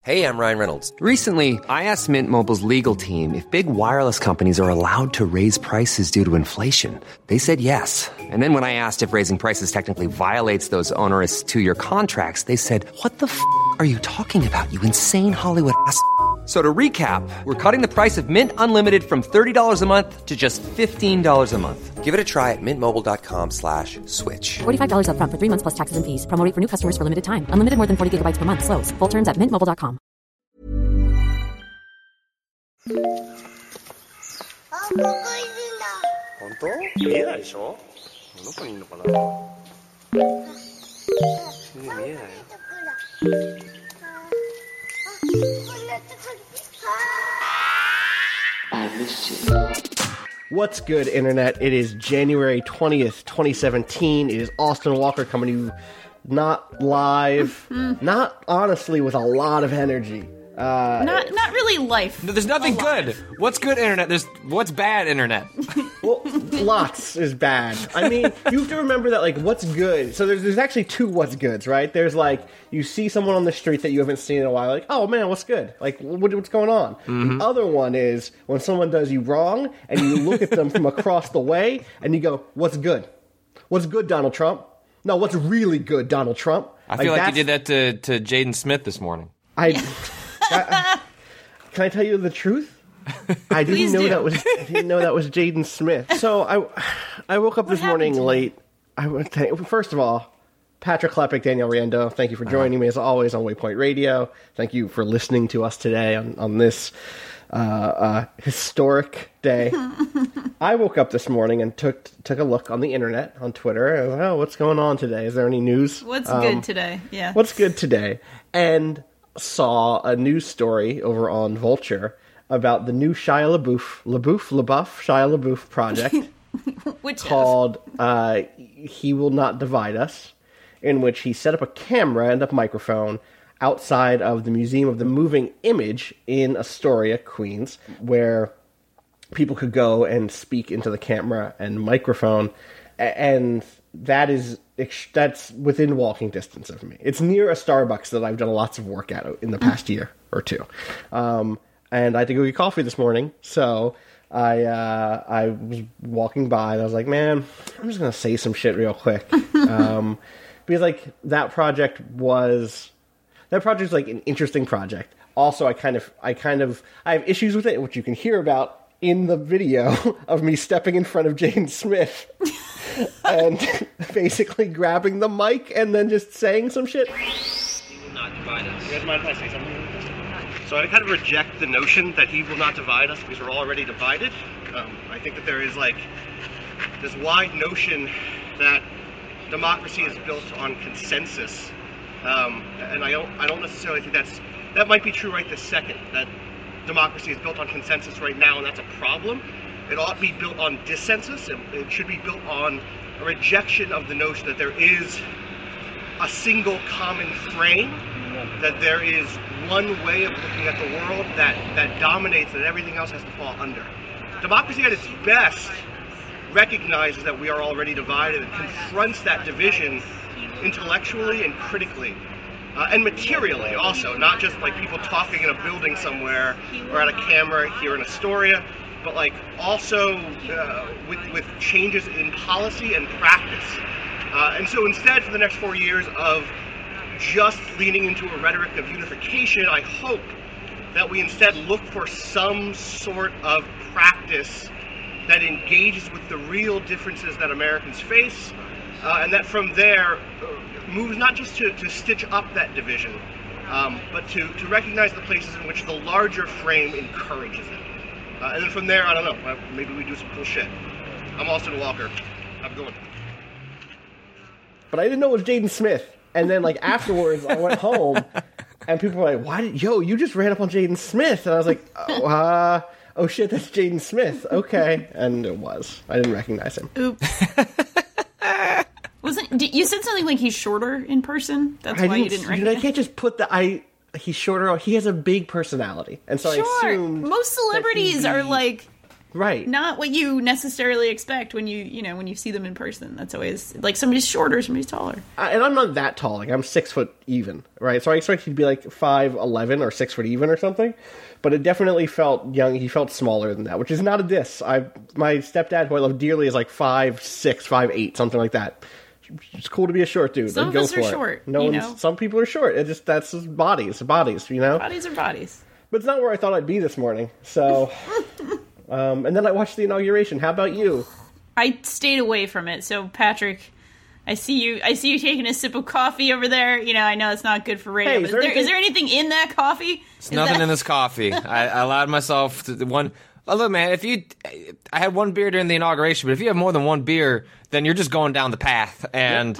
Hey, I'm Ryan Reynolds. Recently, I asked Mint Mobile's legal team if big wireless companies are allowed to raise prices due to inflation. They said yes. And then when I asked if raising prices technically violates those onerous two-year contracts, they said, "What the f*** are you talking about, you insane Hollywood ass?" So to recap, we're cutting the price of Mint Unlimited from $30 a month to just $15 a month. Give it a try at mintmobile.com/switch. $45 up front for 3 months plus taxes and fees. Promo rate for new customers for limited time. Unlimited more than 40 gigabytes per month. Slows full terms at mintmobile.com. 本当？見えないでしょ？どこにいるのかな？見えないよ。 What's good, Internet? It is January 20th, 2017. It is Austin Walker coming to you not live, not honestly with a lot of energy. Not really life. No, there's nothing good. What's good, Internet? What's bad, Internet? Well, lots is bad. I mean, you have to remember that, like, what's good. So there's actually two what's goods, right? There's, like, you see someone on the street that you haven't seen in a while, like, oh, man, what's good? Like, what's going on? Mm-hmm. The other one is when someone does you wrong, and you look at them from across the way, and you go, what's good? What's good, Donald Trump? No, what's really good, Donald Trump? I feel like you did that to Jaden Smith this morning. Can I tell you the truth? I didn't know that was Jaden Smith. So I woke up this morning late. First of all, Patrick Klepek, Daniel Riendeau, thank you for joining me as always on Waypoint Radio. Thank you for listening to us today on this historic day. I woke up this morning and took a look on the internet, on Twitter. I was like, oh, what's going on today? Is there any news? What's good today? Yeah. What's good today? And saw a news story over on Vulture about the new Shia LaBeouf project called He Will Not Divide Us, in which he set up a camera and a microphone outside of the Museum of the Moving Image in Astoria, Queens, where people could go and speak into the camera and microphone, and that's within walking distance of me. It's near a Starbucks that I've done lots of work at in the past year or two. And I had to go get coffee this morning, so I was walking by and I was like, man, I'm just going to say some shit real quick. Because like that project is like an interesting project. Also, I have issues with it, which you can hear about in the video of me stepping in front of Jaden Smith and basically grabbing the mic and then just saying some shit. He will not divide us. You guys mind if I say something? So I kind of reject the notion that he will not divide us because we're already divided. I think that there is like this wide notion that democracy is built on consensus, and I don't necessarily think that might be true right this second. That democracy is built on consensus right now, and that's a problem. It ought to be built on dissensus, and it should be built on a rejection of the notion that there is a single common frame, that there is one way of looking at the world that dominates, and everything else has to fall under. Democracy at its best recognizes that we are already divided and confronts that division intellectually and critically. And materially also, not just like people talking in a building somewhere or at a camera here in Astoria, but like also with changes in policy and practice. And so instead, for the next 4 years of just leaning into a rhetoric of unification, I hope that we instead look for some sort of practice that engages with the real differences that Americans face, and that from there moves not just to stitch up that division, but to recognize the places in which the larger frame encourages it. And then from there, I don't know, maybe we do some cool shit. I'm Austin Walker. Have a good one. But I didn't know it was Jaden Smith. And then, like, afterwards, I went home, and people were like, you just ran up on Jaden Smith. And I was like, oh shit, that's Jaden Smith. Okay. And it was. I didn't recognize him. Oops. You said something like he's shorter in person? That's why you didn't recognize him? I can't just put he's shorter. He has a big personality. And so I assumed... Most celebrities are, like, Right. not what you necessarily expect when when you see them in person. That's always like somebody's shorter, somebody's taller. And I'm not that tall. Like, I'm 6 foot even, right? So I expect he'd be like 5'11" or 6 foot even or something. But it definitely felt young. He felt smaller than that, which is not a diss. My stepdad, who I love dearly, is like 5'6", 5'8", something like that. It's cool to be a short dude. Some of us are short. Some people are short. That's just bodies, Bodies are bodies. But it's not where I thought I'd be this morning. So, and then I watched the inauguration. How about you? I stayed away from it. So, Patrick, I see you taking a sip of coffee over there. I know it's not good for radio. Hey, but is there anything in that coffee? There's nothing in this coffee. I allowed myself to one. Oh, look, man, I had one beer during the inauguration, but if you have more than one beer, then you're just going down the path. And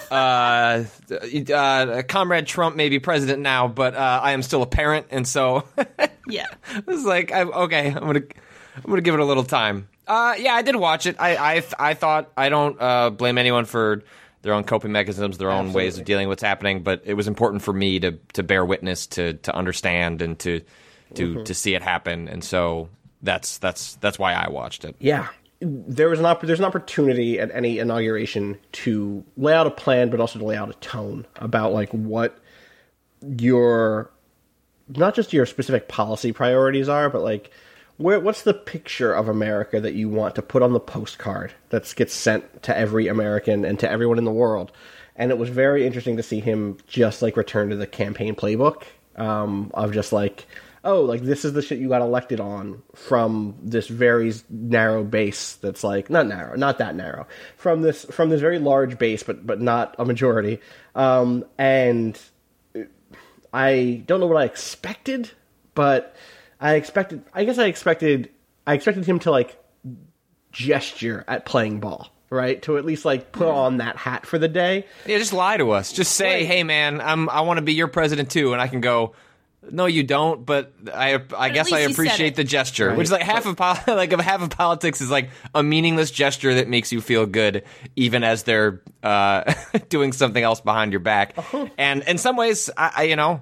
Comrade Trump may be president now, but I am still a parent, and so yeah, it's like I'm gonna give it a little time. Yeah, I did watch it. I thought I don't blame anyone for their own coping mechanisms, their own ways of dealing with what's happening, but it was important for me to bear witness, to understand, and to see it happen, and so. That's why I watched it. Yeah. There's an opportunity at any inauguration to lay out a plan, but also to lay out a tone about like what your, not just your specific policy priorities are, but like what's the picture of America that you want to put on the postcard that gets sent to every American and to everyone in the world. And it was very interesting to see him just like return to the campaign playbook of just like, oh, like this is the shit you got elected on from this very narrow base that's like not that narrow. From this very large base but not a majority. And I don't know what I expected, but I expected him to like gesture at playing ball. Right, to at least like put on that hat for the day. Yeah, just lie to us. Just say, "Hey, man, I want to be your president too," and I can go. No, you don't. But I guess I appreciate the gesture, right. Which is like half of politics is like a meaningless gesture that makes you feel good, even as they're doing something else behind your back. Uh-huh. And in some ways, I'd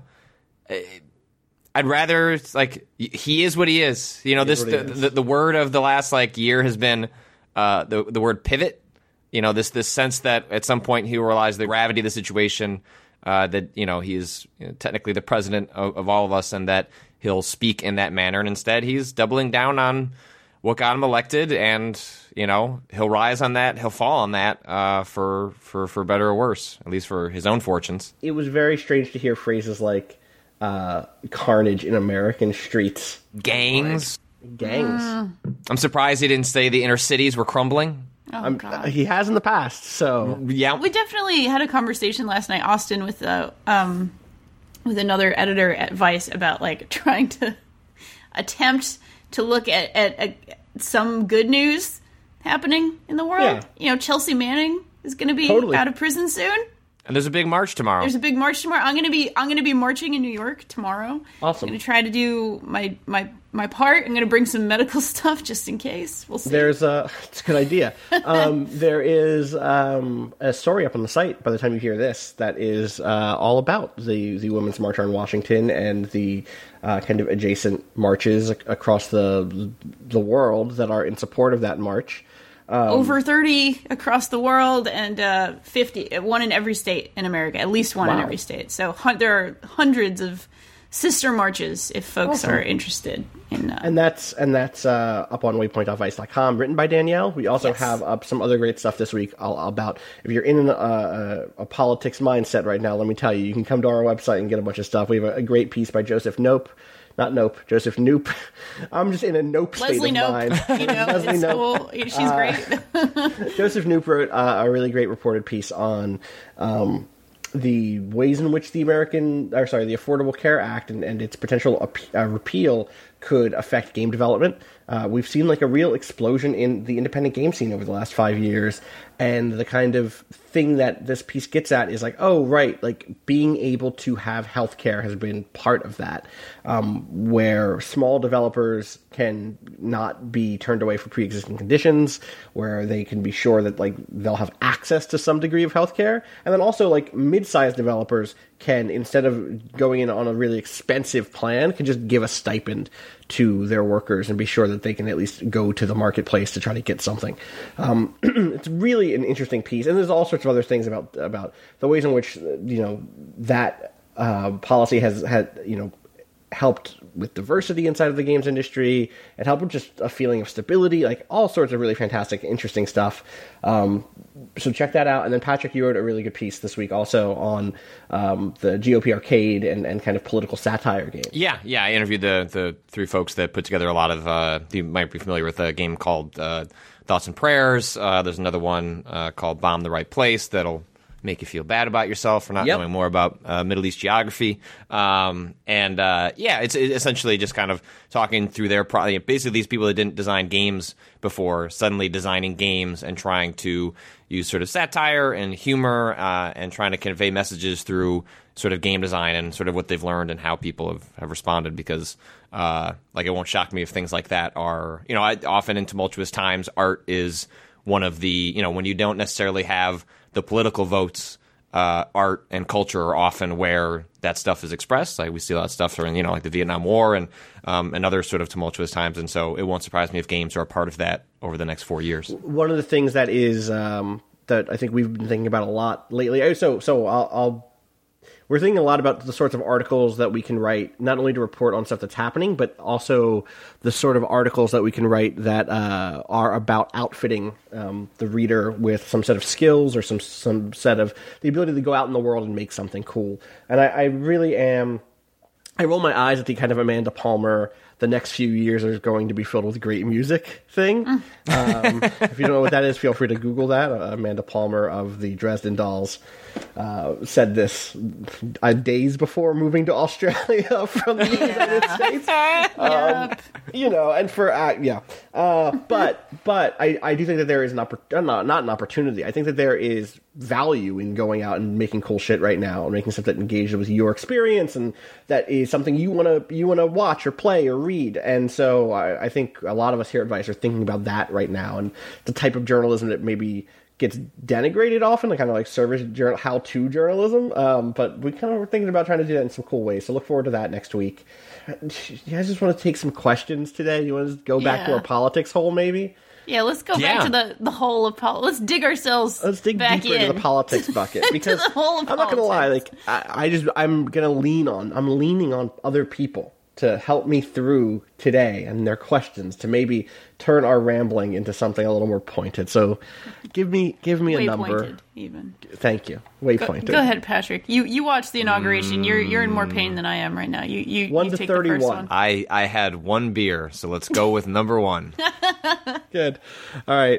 rather like he is what he is. The word of the last like year has been the word pivot. This sense that at some point he will realize the gravity of the situation. That he's technically the president of all of us, and that he'll speak in that manner. And instead, he's doubling down on what got him elected, and he'll rise on that, he'll fall on that for better or worse, at least for his own fortunes. It was very strange to hear phrases like carnage in American streets, gangs. I'm surprised he didn't say the inner cities were crumbling. Oh, God. He has in the past, so yeah. We definitely had a conversation last night, Austin, with another editor at Vice about like trying to attempt to look at some good news happening in the world. Yeah. Chelsea Manning is going to be out of prison soon. And there's a big march tomorrow. I'm going to be marching in New York tomorrow. Awesome. I'm going to try to do my part. I'm going to bring some medical stuff just in case. We'll see. It's a good idea. There is a story up on the site by the time you hear this that is all about the Women's March on Washington and the kind of adjacent marches across the world that are in support of that march. Over 30 across the world and 50, one in every state in America, at least one in every state. So there are hundreds of sister marches if folks are interested in. And that's up on waypoint.vice.com, written by Danielle. We also have up some other great stuff this week about if you're in a politics mindset right now. Let me tell you, you can come to our website and get a bunch of stuff. We have a great piece by Joseph Nope. Joseph Noop. I'm just in a Nope state of mind. Leslie Nope. She's great. Joseph Noop wrote a really great reported piece on the ways in which the Affordable Care Act and its potential repeal could affect game development. We've seen like a real explosion in the independent game scene over the last 5 years, and the kind of thing that this piece gets at is like, oh, right, like being able to have healthcare has been part of that, where small developers can not be turned away for pre-existing conditions, where they can be sure that like they'll have access to some degree of healthcare, and then also like mid-sized developers can, instead of going in on a really expensive plan, can just give a stipend to their workers and be sure that they can at least go to the marketplace to try to get something. It's really an interesting piece, and there's all sorts of other things about the ways in which that policy has helped with diversity inside of the games industry. It helped with just a feeling of stability, like all sorts of really fantastic, interesting stuff. So check that out. And then Patrick, you wrote a really good piece this week also on the GOP arcade and kind of political satire game. Yeah. I interviewed the three folks that put together a lot of, you might be familiar with a game called Thoughts and Prayers. There's another one called Bomb the Right Place that'll make you feel bad about yourself for not knowing more about Middle East geography. It's essentially just kind of talking through their basically these people that didn't design games before suddenly designing games and trying to use sort of satire and humor and trying to convey messages through sort of game design and sort of what they've learned and how people have responded, because it won't shock me if things like that are, often in tumultuous times, art is one of the, when you don't necessarily have the political votes, art and culture are often where that stuff is expressed. Like we see a lot of stuff during, like the Vietnam War and other sort of tumultuous times. And so it won't surprise me if games are a part of that over the next 4 years. One of the things that is that I think we've been thinking about a lot lately. We're thinking a lot about the sorts of articles that we can write, not only to report on stuff that's happening, but also the sort of articles that we can write that are about outfitting the reader with some set of skills or some set of the ability to go out in the world and make something cool. And I really am... I roll my eyes at the kind of Amanda Palmer, the next few years are going to be filled with great music thing. If you don't know what that is, feel free to Google that. Amanda Palmer of the Dresden Dolls said this days before moving to Australia from the United States. And for but I do think that there is not an opportunity. I think that there is value in going out and making cool shit right now and making stuff that engages with your experience and that is something you want to watch or play or read. And so I think a lot of us here at Vice are thinking about that right now, and the type of journalism that maybe gets denigrated often, the kind of like service how-to journalism. But we kind of were thinking about trying to do that in some cool ways. So look forward to that next week. You guys just want to take some questions today? You want to go back to our politics hole, maybe? Yeah, let's go back to the hole of politics. Let's dig ourselves. Let's dig deeper into the politics bucket, because to the hole of I'm not going to lie. Like I'm leaning on other people to help me through today and their questions to maybe turn our rambling into something a little more pointed. So give me a number. Pointed, even. Thank you. Way pointed. Go ahead, Patrick. You watched the inauguration. You're in more pain than I am right now. You 1 you to take 31. The first one. I had one beer, so let's go with number 1. Good. All right.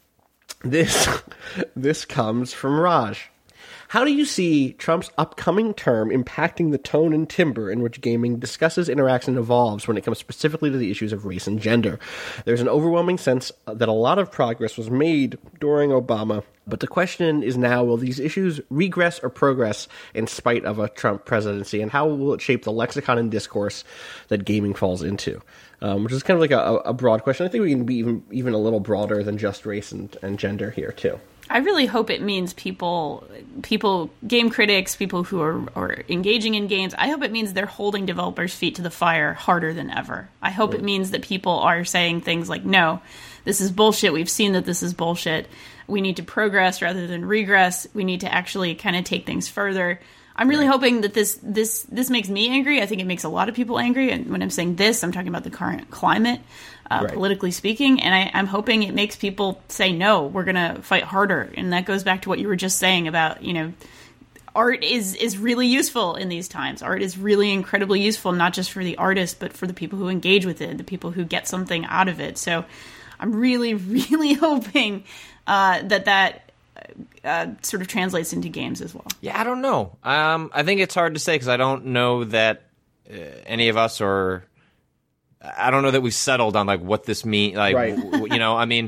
This comes from Raj. How do you see Trump's upcoming term impacting the tone and timbre in which gaming discusses, interacts, and evolves when it comes specifically to the issues of race and gender? There's an overwhelming sense that a lot of progress was made during Obama, but the question is now, will these issues regress or progress in spite of a Trump presidency, and how will it shape the lexicon and discourse that gaming falls into? Which is kind of like a broad question. I think we can be even a little broader than just race and gender here, too. I really hope it means people, game critics, people who are engaging in games, I hope it means they're holding developers' feet to the fire harder than ever. I hope it means that people are saying things like, no, this is bullshit. We've seen that this is bullshit. We need to progress rather than regress. We need to actually kind of take things further. I'm really hoping that this makes me angry. I think it makes a lot of people angry. And when I'm saying this, I'm talking about the current climate, politically speaking. And I'm hoping it makes people say, no, we're going to fight harder. And that goes back to what you were just saying about, art is really useful in these times. Art is really incredibly useful, not just for the artist, but for the people who engage with it, the people who get something out of it. So I'm really, really hoping that sort of translates into games as well. Yeah, I don't know. I think it's hard to say because I don't know that any of us I don't know that we've settled on like what this means. Like, I mean,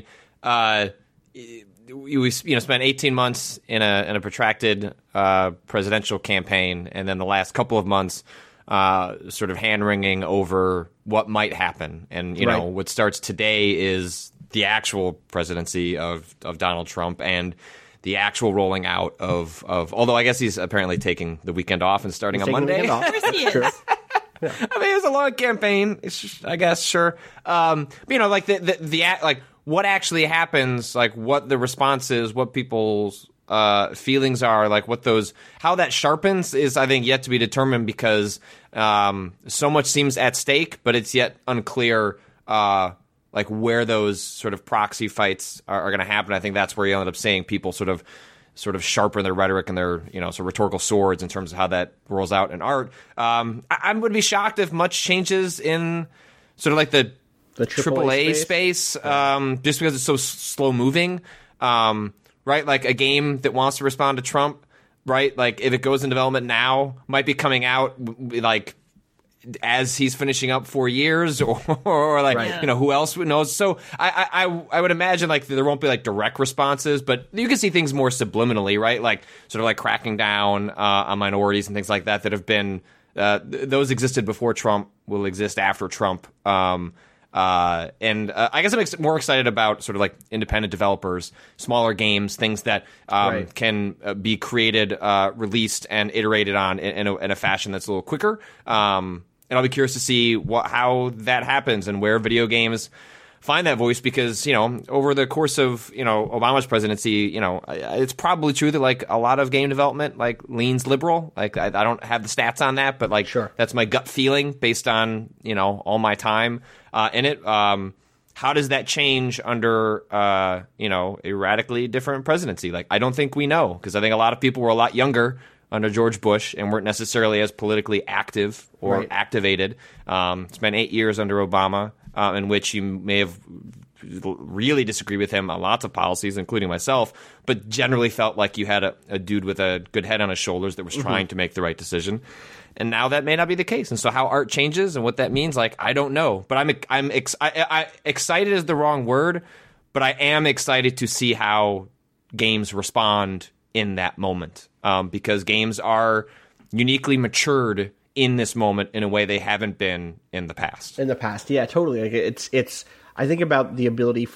we spent 18 months in a protracted presidential campaign, and then the last couple of months sort of hand-wringing over what might happen. And what starts today is the actual presidency of Donald Trump, and the actual rolling out of although I guess he's apparently taking the weekend off and starting on Monday. Of course he is. Yeah. I mean, it was a long campaign. I guess, sure. But, like like what actually happens, like what the response is, what people's feelings are, like how that sharpens is, I think, yet to be determined because so much seems at stake, but it's yet unclear, like where those sort of proxy fights are going to happen. I think that's where you end up seeing people sort of sharpen their rhetoric and their, sort of rhetorical swords in terms of how that rolls out in art. I would be shocked if much changes in sort of like the AAA space, just because it's so slow moving, right? Like a game that wants to respond to Trump, right? Like if it goes in development now, might be coming out like as he's finishing up 4 years, or like, who else knows? So I would imagine like there won't be like direct responses, but you can see things more subliminally, right? Like sort of like cracking down on minorities and things like that have been, those existed before Trump, will exist after Trump. And I guess I'm more excited about sort of like independent developers, smaller games, things that can be created, released, and iterated on in a fashion that's a little quicker. And I'll be curious to see how that happens and where video games find that voice, because over the course of Obama's presidency, it's probably true that like a lot of game development like leans liberal. Like I don't have the stats on that, but like that's my gut feeling based on all my time in it. How does that change under a radically different presidency? Like I don't think we know, because I think a lot of people were a lot younger under George Bush and weren't necessarily as politically active or activated. It's been 8 years under Obama, in which you may have really disagreed with him on lots of policies, including myself, but generally felt like you had a dude with a good head on his shoulders that was trying to make the right decision. And now that may not be the case. And so how art changes and what that means, like, I don't know. But I'm excited is the wrong word, but I am excited to see how games respond in that moment, because games are uniquely matured in this moment in a way they haven't been in the past. Yeah, totally. Like it's. I think about the ability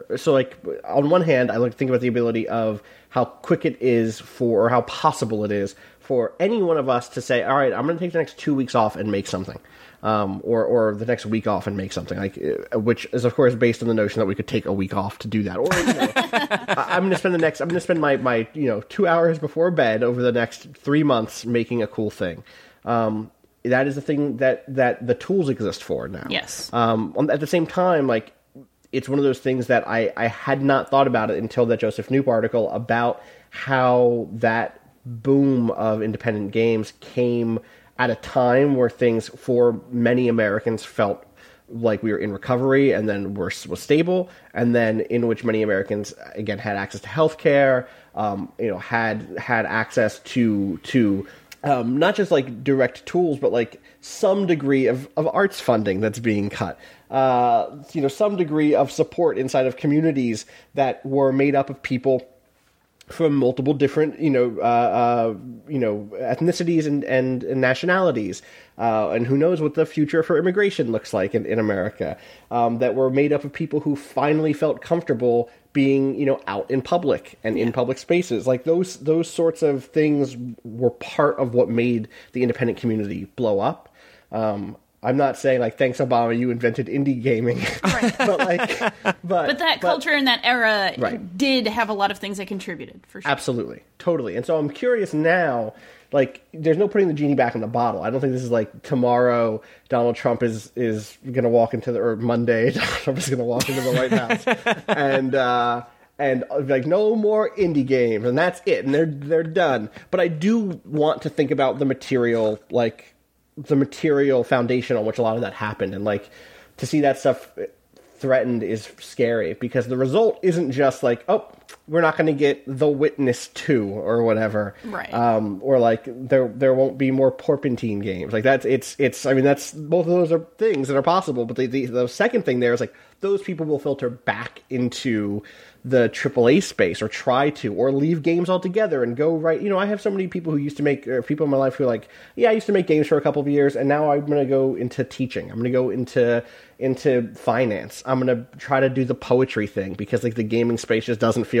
on one hand, I think about the ability of how quick it is or how possible it is for any one of us to say, all right, I'm going to take the next 2 weeks off and make something. Or the next week off and make something, like, which is of course based on the notion that we could take a week off to do that. Or I'm going to spend my 2 hours before bed over the next 3 months making a cool thing. That is the thing that the tools exist for now. Yes. At the same time, like, it's one of those things that I had not thought about it until that Joseph Knoop article about how that boom of independent games came at a time where things for many Americans felt like we were in recovery and then was stable, and then in which many Americans again had access to healthcare, had access to not just like direct tools, but like some degree of arts funding that's being cut. Some degree of support inside of communities that were made up of people from multiple different, ethnicities and nationalities, and who knows what the future for immigration looks like in America, that were made up of people who finally felt comfortable being, out in public and in public spaces. Like those sorts of things were part of what made the independent community blow up. I'm not saying like, thanks Obama, you invented indie gaming, right. but that culture in that era did have a lot of things that contributed, for sure. Absolutely, totally. And so I'm curious now. Like, there's no putting the genie back in the bottle. I don't think this is like tomorrow Donald Trump is going to walk into or Monday Donald Trump is going to walk into the White House and like, no more indie games, and that's it, and they're done. But I do want to think about the material foundation on which a lot of that happened, and like to see that stuff threatened is scary, because the result isn't just like, oh, we're not going to get The Witness 2 or whatever, right? Or like there won't be more Porpentine games. Like that's I mean, that's both of those are things that are possible, but the second thing there is like those people will filter back into the AAA space, or try to, or leave games altogether and go right. I have so many people who used to make, people in my life who are like, yeah, I used to make games for a couple of years, and now I'm going to go into teaching. I'm going to go into finance. I'm going to try to do the poetry thing, because like the gaming space just doesn't feel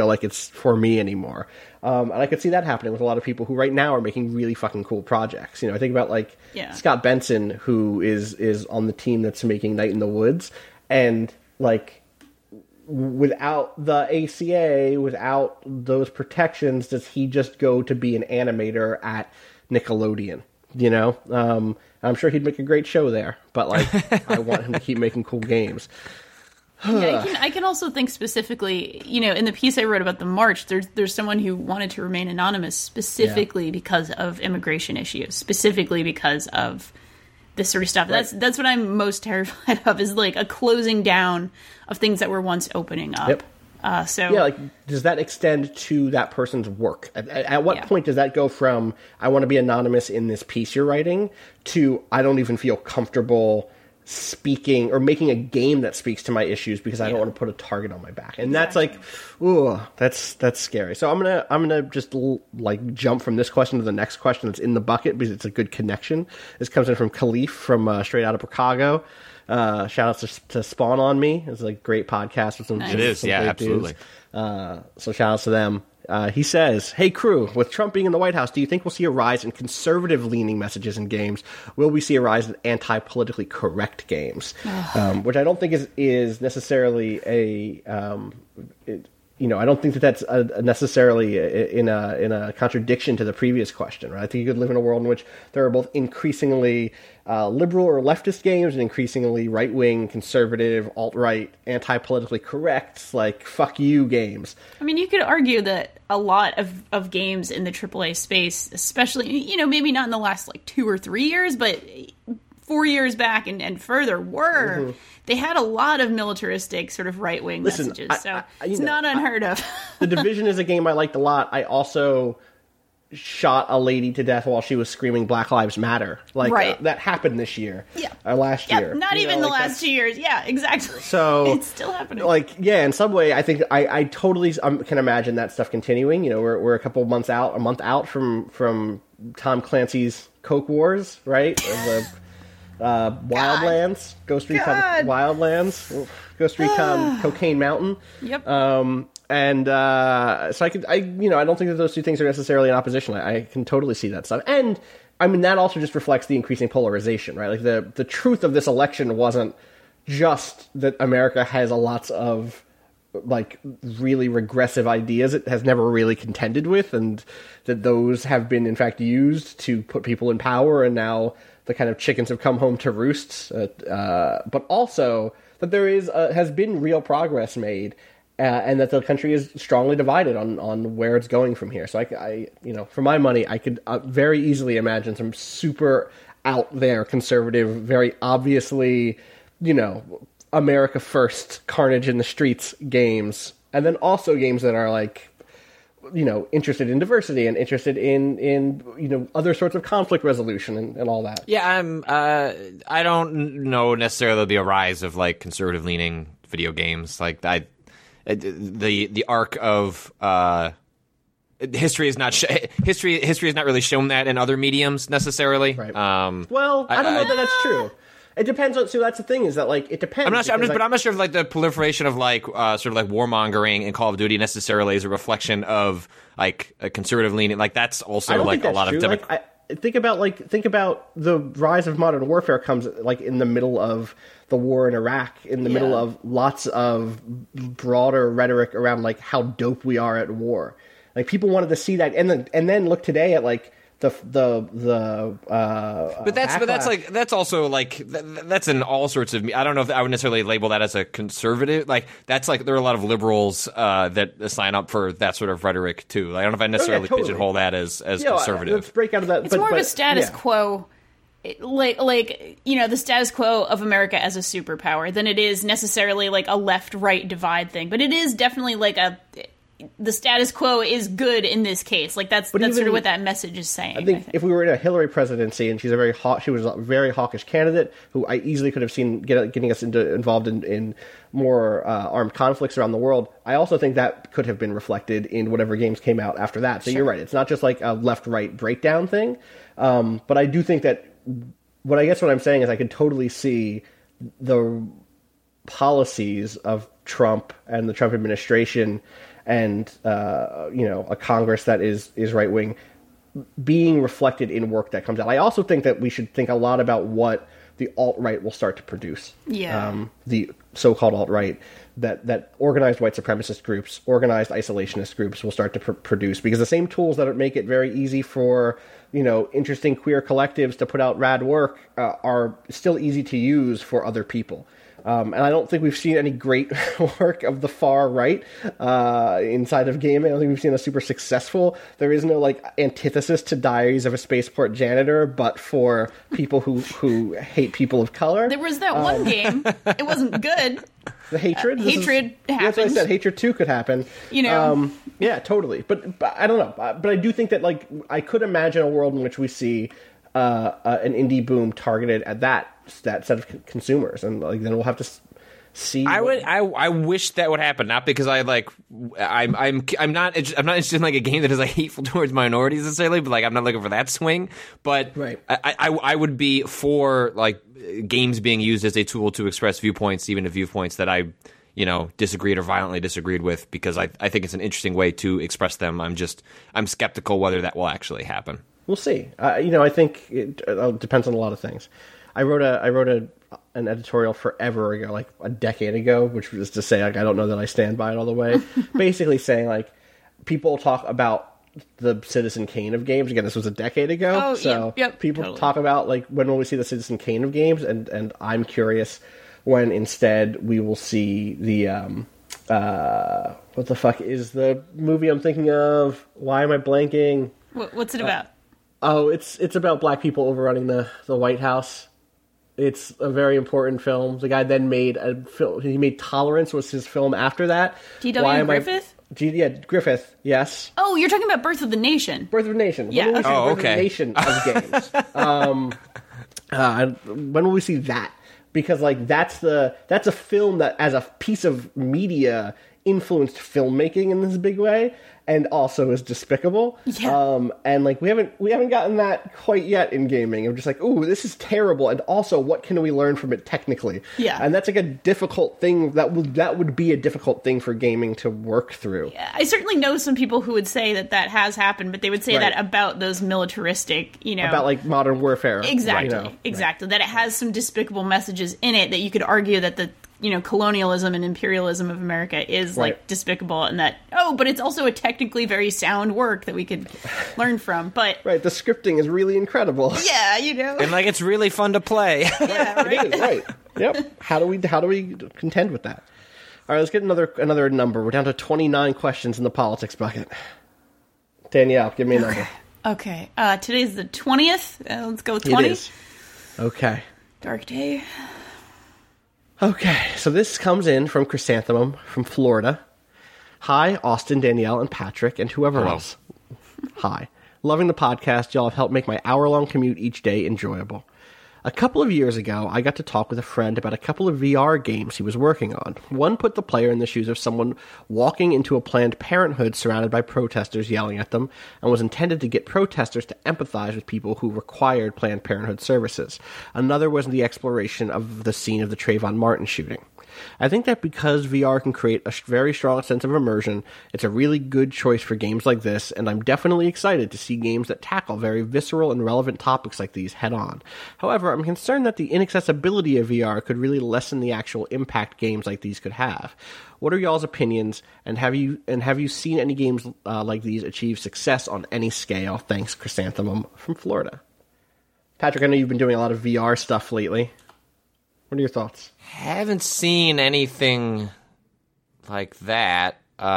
feel like it's for me anymore. And I could see that happening with a lot of people who right now are making really fucking cool projects. I think about like Scott Benson, who is on the team that's making Night in the Woods, and like without the ACA, without those protections, does he just go to be an animator at Nickelodeon? I'm sure he'd make a great show there, but like I want him to keep making cool games. I can also think specifically, in the piece I wrote about the march, there's someone who wanted to remain anonymous specifically because of immigration issues, specifically because of this sort of stuff. Right. That's what I'm most terrified of, is like a closing down of things that were once opening up. Yep. Does that extend to that person's work? At what point does that go from, I want to be anonymous in this piece you're writing, to I don't even feel comfortable speaking or making a game that speaks to my issues because I don't want to put a target on my back? And that's like, ooh, that's scary. So I'm gonna just like jump from this question to the next question that's in the bucket because it's a good connection. This comes in from Khalif from Straight Outta Chicago. Shout out to Spawn on Me. It's a great podcast with some. Nice. It is, yeah, absolutely. So shout outs to them. He says, "Hey crew, with Trump being in the White House, do you think we'll see a rise in conservative-leaning messages in games? Will we see a rise in anti-politically correct games?" Which I don't think is necessarily I don't think that's necessarily in a contradiction to the previous question, right? I think you could live in a world in which there are both increasingly liberal or leftist games and increasingly right-wing, conservative, alt-right, anti-politically correct, like, fuck you games. I mean, you could argue that a lot of games in the AAA space, especially, maybe not in the last, 2 or 3 years, but 4 years back and further were, they had a lot of militaristic sort of right-wing messages. It's not unheard of. The Division is a game I liked a lot. I also shot a lady to death while she was screaming Black Lives Matter. That happened this year. Yeah. Or last year. Not even the last 2 years. Yeah, exactly. So it's still happening. In some way, I think I totally can imagine that stuff continuing. We're a month out from Tom Clancy's Coke Wars, right? Wildlands, Ghost Recon Wildlands, Ghost Recon Cocaine Mountain. Yep. And so I don't think that those two things are necessarily in opposition. I can totally see that stuff. And I mean, that also just reflects the increasing polarization, right? Like the truth of this election wasn't just that America has lots of really regressive ideas it has never really contended with, and that those have been in fact used to put people in power, and now the kind of chickens have come home to roosts. But also that there has been real progress made, and that the country is strongly divided on where it's going from here. So I for my money, I could very easily imagine some super out there conservative, very obviously, America first, carnage in the streets games, and then also games that are interested in diversity and interested in other sorts of conflict resolution and all that. Yeah, I don't know necessarily there'll be a rise of conservative leaning video games. The arc of history is not history has not really shown that in other mediums necessarily. Right. Well, I don't know that's true. It depends on. So that's the thing, is that it depends. I'm not sure. I'm not sure if the proliferation of sort of warmongering in Call of Duty necessarily is a reflection of a conservative leaning. That's also a lot true. of think about the rise of modern warfare comes in the middle of the war in Iraq, in the middle of lots of broader rhetoric around how dope we are at war. People wanted to see that, and then look today at that's also that's in all sorts of. I don't know if I would necessarily label that as a conservative. There are a lot of liberals that sign up for that sort of rhetoric too. I don't know if I necessarily pigeonhole that as conservative. Let's break out of that. It's more of a status quo. The status quo of America as a superpower than it is necessarily a left-right divide thing. But it is definitely the status quo is good in this case. That's sort of what that message is saying. I think if we were in a Hillary presidency and she was a very hawkish candidate who I easily could have seen getting us involved in more armed conflicts around the world, I also think that could have been reflected in whatever games came out after that. So You're right. It's not just a left-right breakdown thing. But I do think that what I'm saying is I could totally see the policies of Trump and the Trump administration and a Congress that is right wing being reflected in work that comes out. I also think that we should think a lot about what the alt-right will start to produce. Yeah. The so-called alt-right that organized white supremacist groups, organized isolationist groups will start to produce, because the same tools that make it very easy for, interesting queer collectives to put out rad work are still easy to use for other people. And I don't think we've seen any great work of the far right inside of gaming. I don't think we've seen a super successful. There is no antithesis to Diaries of a Spaceport Janitor, but for people who hate people of color. There was that one game. It wasn't good. The Hatred? Hatred happened. That's what I said. Hatred 2 could happen. Yeah, totally. But I don't know. But I do think that I could imagine a world in which we see an indie boom targeted at that set of consumers, and then we'll have to see. I wish that would happen, not because I'm not interested in a game that is hateful towards minorities necessarily, but I'm not looking for that swing. But right. I would be for games being used as a tool to express viewpoints, even if viewpoints that I disagreed or violently disagreed with, because I think it's an interesting way to express them. I'm skeptical whether that will actually happen. We'll see. I think it depends on a lot of things. I wrote an editorial forever ago, a decade ago, which was to say, I don't know that I stand by it all the way. Basically saying, people talk about the Citizen Kane of games. Again, this was a decade ago. Oh, so yep, people totally. talk about, when will we see the Citizen Kane of games? And I'm curious when instead we will see the, what the fuck is the movie I'm thinking of? Why am I blanking? What's it about? It's about black people overrunning the White House. It's a very important film. The guy then made a film. He made Tolerance, was his film after that. D.W. Griffith? Griffith, yes. Oh, you're talking about Birth of the Nation. Birth of the Nation. Yeah. Birth of the Nation of games. When will we see that? Because that's a film that, as a piece of media, influenced filmmaking in this big way, and also is despicable. Yeah. And we haven't gotten that quite yet in gaming. I'm just ooh, this is terrible, and also what can we learn from it technically? Yeah. And that's a difficult thing. That would be a difficult thing for gaming to work through. Yeah, I certainly know some people who would say that has happened, but they would say that about those militaristic, about Modern Warfare. Exactly. Exactly. That it has some despicable messages in it that you could argue that the colonialism and imperialism of America is despicable, and that but it's also a technically very sound work that we could learn from. But right, the scripting is really incredible. Yeah, and it's really fun to play. Yeah, right. It is, right. Yep. How do we contend with that? All right, let's get another number. We're down to 29 questions in the politics bucket. Danielle, give me a number. Okay. Today's the 20th. Let's go with 20. It is. Okay. Dark day. Okay, so this comes in from Chrysanthemum from Florida. Hi, Austin, Danielle, and Patrick, and whoever else. Hi. Loving the podcast. Y'all have helped make my hour-long commute each day enjoyable. A couple of years ago, I got to talk with a friend about a couple of VR games he was working on. One put the player in the shoes of someone walking into a Planned Parenthood surrounded by protesters yelling at them, and was intended to get protesters to empathize with people who required Planned Parenthood services. Another was the exploration of the scene of the Trayvon Martin shooting. I think that because VR can create a very strong sense of immersion, it's a really good choice for games like this, and I'm definitely excited to see games that tackle very visceral and relevant topics like these head on. However, I'm concerned that the inaccessibility of VR could really lessen the actual impact games like these could have. What are y'all's opinions, and have you seen any games like these achieve success on any scale? Thanks, Chrysanthemum from Florida. Patrick, I know you've been doing a lot of VR stuff lately. What are your thoughts? Haven't seen anything like that.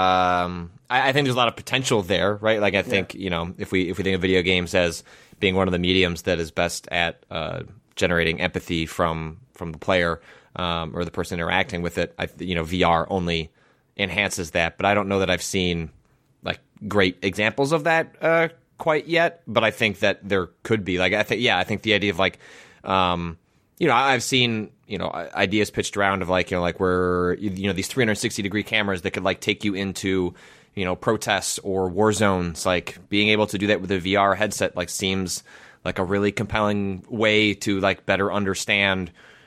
I think there's a lot of potential there, right? I think if we think of video games as being one of the mediums that is best at generating empathy from the player or the person interacting with it, VR only enhances that. But I don't know that I've seen great examples of that quite yet. But I think that there could be. I think the idea of I've seen ideas pitched around of where these 360-degree cameras that could take you into protests or war zones. Being able to do that with a VR headset seems like a really compelling way to better understand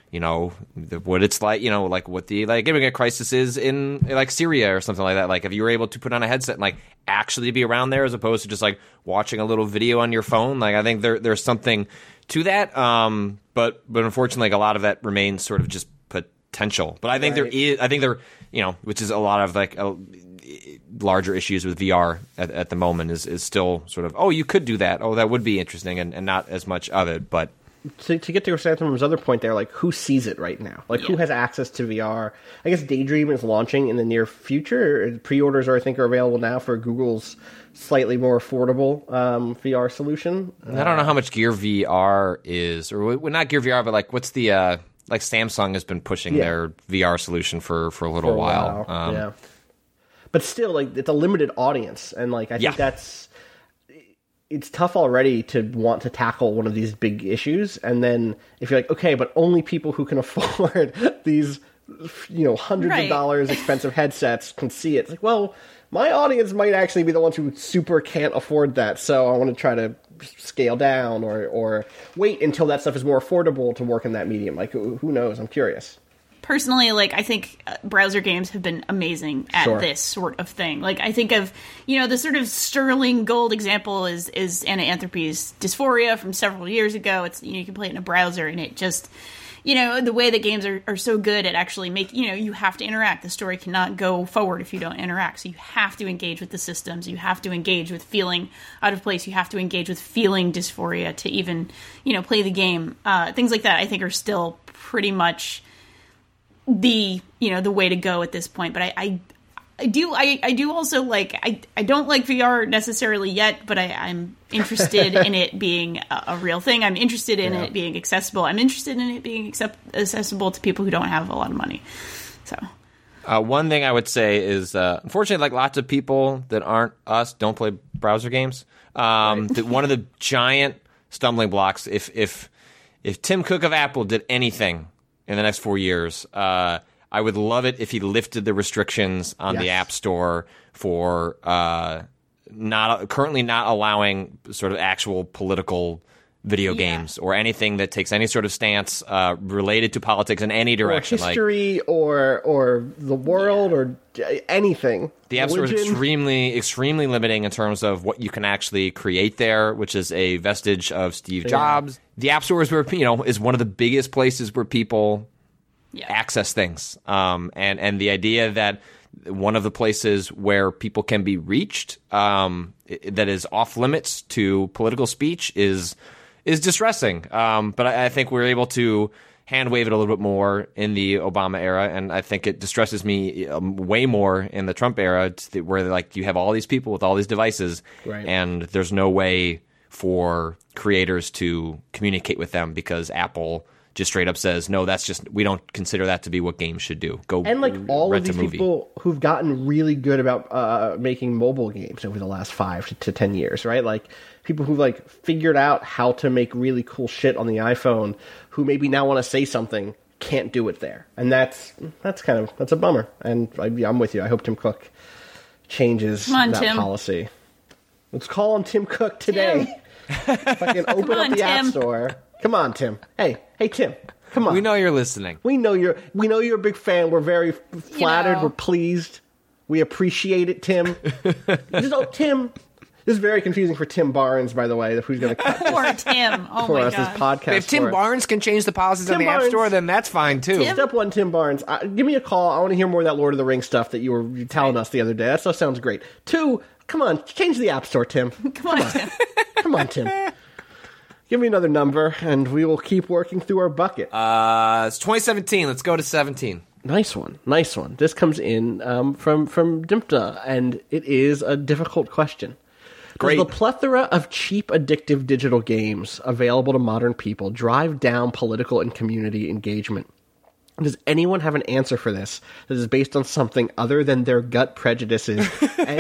what it's like, like what the internet crisis is in like Syria or something like that. Like if you were able to put on a headset and like actually be around there as opposed to just like watching a little video on your phone, like I think there's something to that. But unfortunately, like a lot of that remains sort of just potential. But I think which is a lot of like larger issues with VR at the moment is still sort of, you could do that. Oh, that would be interesting, and not as much of it, but. To get to Chrysanthemum's other point there, like, who sees it right now? Like, who has access to VR? I guess Daydream is launching in the near future. Pre-orders, I think, are available now for Google's slightly more affordable VR solution. I don't know how much Gear VR is, or not Gear VR, but, like, what's the, like, Samsung has been pushing their VR solution for a little while. Yeah. But still, like, it's a limited audience, and, like, I think that's... It's tough already to want to tackle one of these big issues, and then if you're like, okay, but only people who can afford these, hundreds of dollars expensive headsets can see it. It's like, well, my audience might actually be the ones who super can't afford that, so I want to try to scale down or wait until that stuff is more affordable to work in that medium. Like, who knows? I'm curious. Personally, like, I think browser games have been amazing at this sort of thing. Like, I think of, the sort of sterling gold example is Anna Anthropy's Dysphoria from several years ago. It's, you can play it in a browser, and it just, the way that games are so good at actually you have to interact. The story cannot go forward if you don't interact. So you have to engage with the systems. You have to engage with feeling out of place. You have to engage with feeling dysphoria to even, play the game. Things like that, I think, are still pretty much the way to go at this point. But I do also like, I don't like VR necessarily yet, but I'm interested in it being a real thing. I'm interested in it being accessible. I'm interested in it being accessible to people who don't have a lot of money. So one thing I would say is, unfortunately, like lots of people that aren't us don't play browser games. That one of the giant stumbling blocks, if Tim Cook of Apple did anything in the next 4 years, I would love it if he lifted the restrictions on the App Store for currently not allowing sort of actual political video games or anything that takes any sort of stance related to politics in any direction, or history, or the world, or anything. The App Store is extremely limiting in terms of what you can actually create there, which is a vestige of Steve Jobs. The App Store is where is one of the biggest places where people access things, and the idea that one of the places where people can be reached that is off limits to political speech is distressing. But I think we're able to hand wave it a little bit more in the Obama era, and I think it distresses me way more in the Trump era, where like you have all these people with all these devices, and there's no way for creators to communicate with them because Apple just straight up says, no, we don't consider that to be what games should do. Go and like all of these movie. People who've gotten really good about making mobile games over the last 5 to 10 years, right? Like people who like figured out how to make really cool shit on the iPhone, who maybe now want to say something, can't do it there, and that's a bummer. And I'm with you. I hope Tim Cook changes that policy. Let's call on Tim Cook today. Fucking open up the App Store. Come on, Tim. Hey, Tim. Come on. We know you're listening. We know you're a big fan. We're very flattered. We're pleased. We appreciate it, Tim. Tim. This is very confusing for Tim Barnes, by the way, who's going to cut Poor Tim. Oh for my us, God. this podcast. If Tim Barnes can change the policies on the App Store, then that's fine, too. Step one, Tim Barnes. Give me a call. I want to hear more of that Lord of the Rings stuff that you were telling us the other day. That stuff sounds great. 2, come on, change the App Store, Tim. Come on, Tim. Come on, Tim. Give me another number, and we will keep working through our bucket. It's 2017. Let's go to 17. Nice one. This comes in from Dimpna, and it is a difficult question. Great. Does the plethora of cheap, addictive digital games available to modern people drive down political and community engagement? Does anyone have an answer for this that is based on something other than their gut prejudices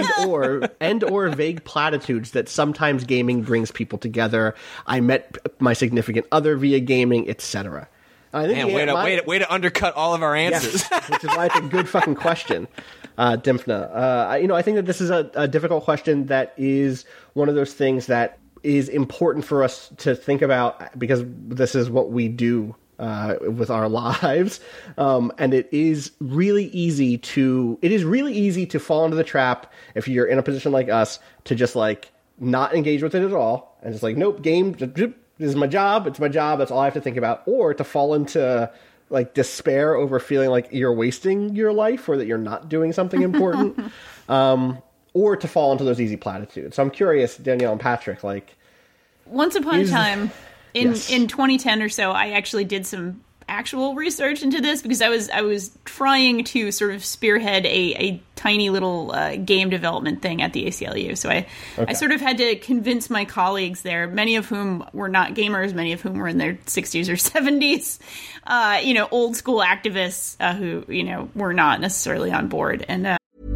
and or vague platitudes that sometimes gaming brings people together? I met my significant other via gaming, etc. Man, way to undercut all of our answers. Yes, which is why it's a good fucking question, Dimpna. I think that this is a difficult question that is one of those things that is important for us to think about because this is what we do with our lives, and it is really easy to fall into the trap if you're in a position like us to just like not engage with it at all and just like, nope, game, this is my job, it's my job, that's all I have to think about, or to fall into like despair over feeling like you're wasting your life or that you're not doing something important, or to fall into those easy platitudes. So I'm curious, Danielle and Patrick, like, once upon a time in 2010 or so, I actually did some actual research into this because I was trying to sort of spearhead a tiny little game development thing at the ACLU. So I sort of had to convince my colleagues there, many of whom were not gamers, many of whom were in their 60s or 70s, old school activists who, were not necessarily on board. And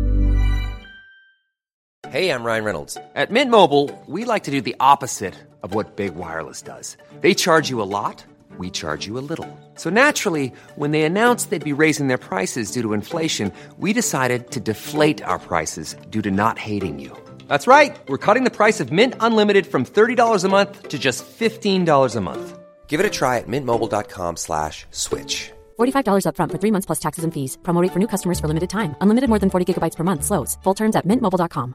Hey, I'm Ryan Reynolds. At Mint Mobile, we like to do the opposite of what Big Wireless does. They charge you a lot, we charge you a little. So naturally, when they announced they'd be raising their prices due to inflation, we decided to deflate our prices due to not hating you. That's right. We're cutting the price of Mint Unlimited from $30 a month to just $15 a month. Give it a try at mintmobile.com/switch. $45 up front for 3 months plus taxes and fees. Promo rate for new customers for limited time. Unlimited more than 40 gigabytes per month. Slows full terms at mintmobile.com.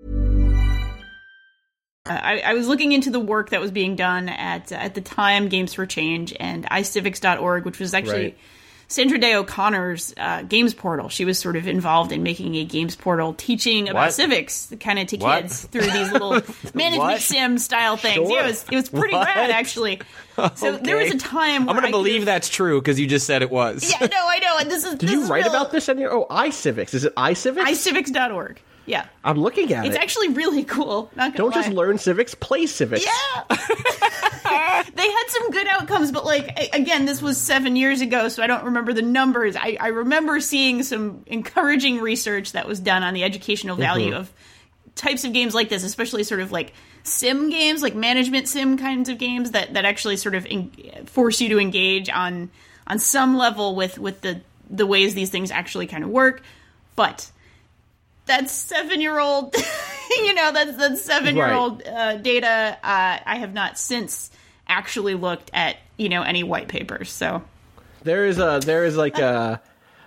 I was looking into the work that was being done at the time, Games for Change, and iCivics.org, which was actually Sandra Day O'Connor's games portal. She was sort of involved in making a games portal teaching about civics kind of to kids through these little management sim style things. Sure. Yeah, it was pretty rad, actually. So there was a time where I'm going to believe that's true because you just said it was. Yeah, no, I know. And Did you write about this in your... Oh, iCivics. Is it iCivics? iCivics.org. Yeah. I'm looking at it. It's actually really cool. Not gonna Don't lie. just learn civics, play civics. Yeah. They had some good outcomes, but again, this was 7 years ago, so I don't remember the numbers. I remember seeing some encouraging research that was done on the educational value of types of games like this, especially sort of like sim games, like management sim kinds of games that actually sort of force you to engage on some level with the ways these things actually kind of work. But that's 7-year-old, that's 7-year-old data. I have not since actually looked at, any white papers. So there is like a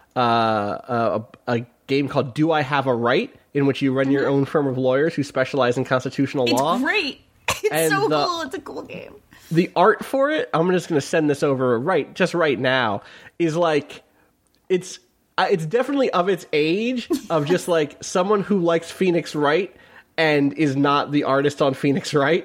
game called Do I Have a Right, in which you run your own firm of lawyers who specialize in constitutional law. It's great. It's so cool. It's a cool game. The art for it, I'm just going to send this over right now, is like, it's definitely of its age, of just like someone who likes Phoenix Wright and is not the artist on Phoenix Wright,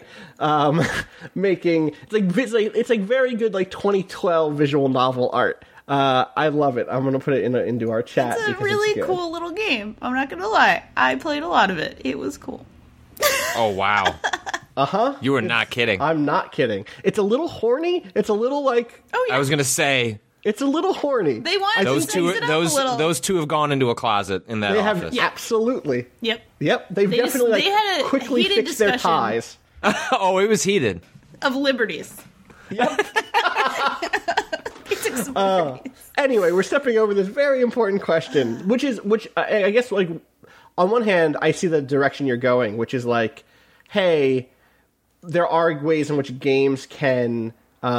making it's like very good like 2012 visual novel art. I love it. I'm gonna put it into our chat. It's a really cool little game. I'm not gonna lie. I played a lot of it. It was cool. Oh wow. You were not kidding. I'm not kidding. It's a little horny. It's a little like. Oh yeah. I was gonna say. It's a little horny. They want those two. Those two have gone into a closet in that office. Have, absolutely. Yep. They've definitely had quickly fixed their ties. Oh, it was heated. Of liberties. Yep. It took some liberties. Anyway, we're stepping over this very important question, which I guess like on one hand I see the direction you're going, which is like, hey, there are ways in which games can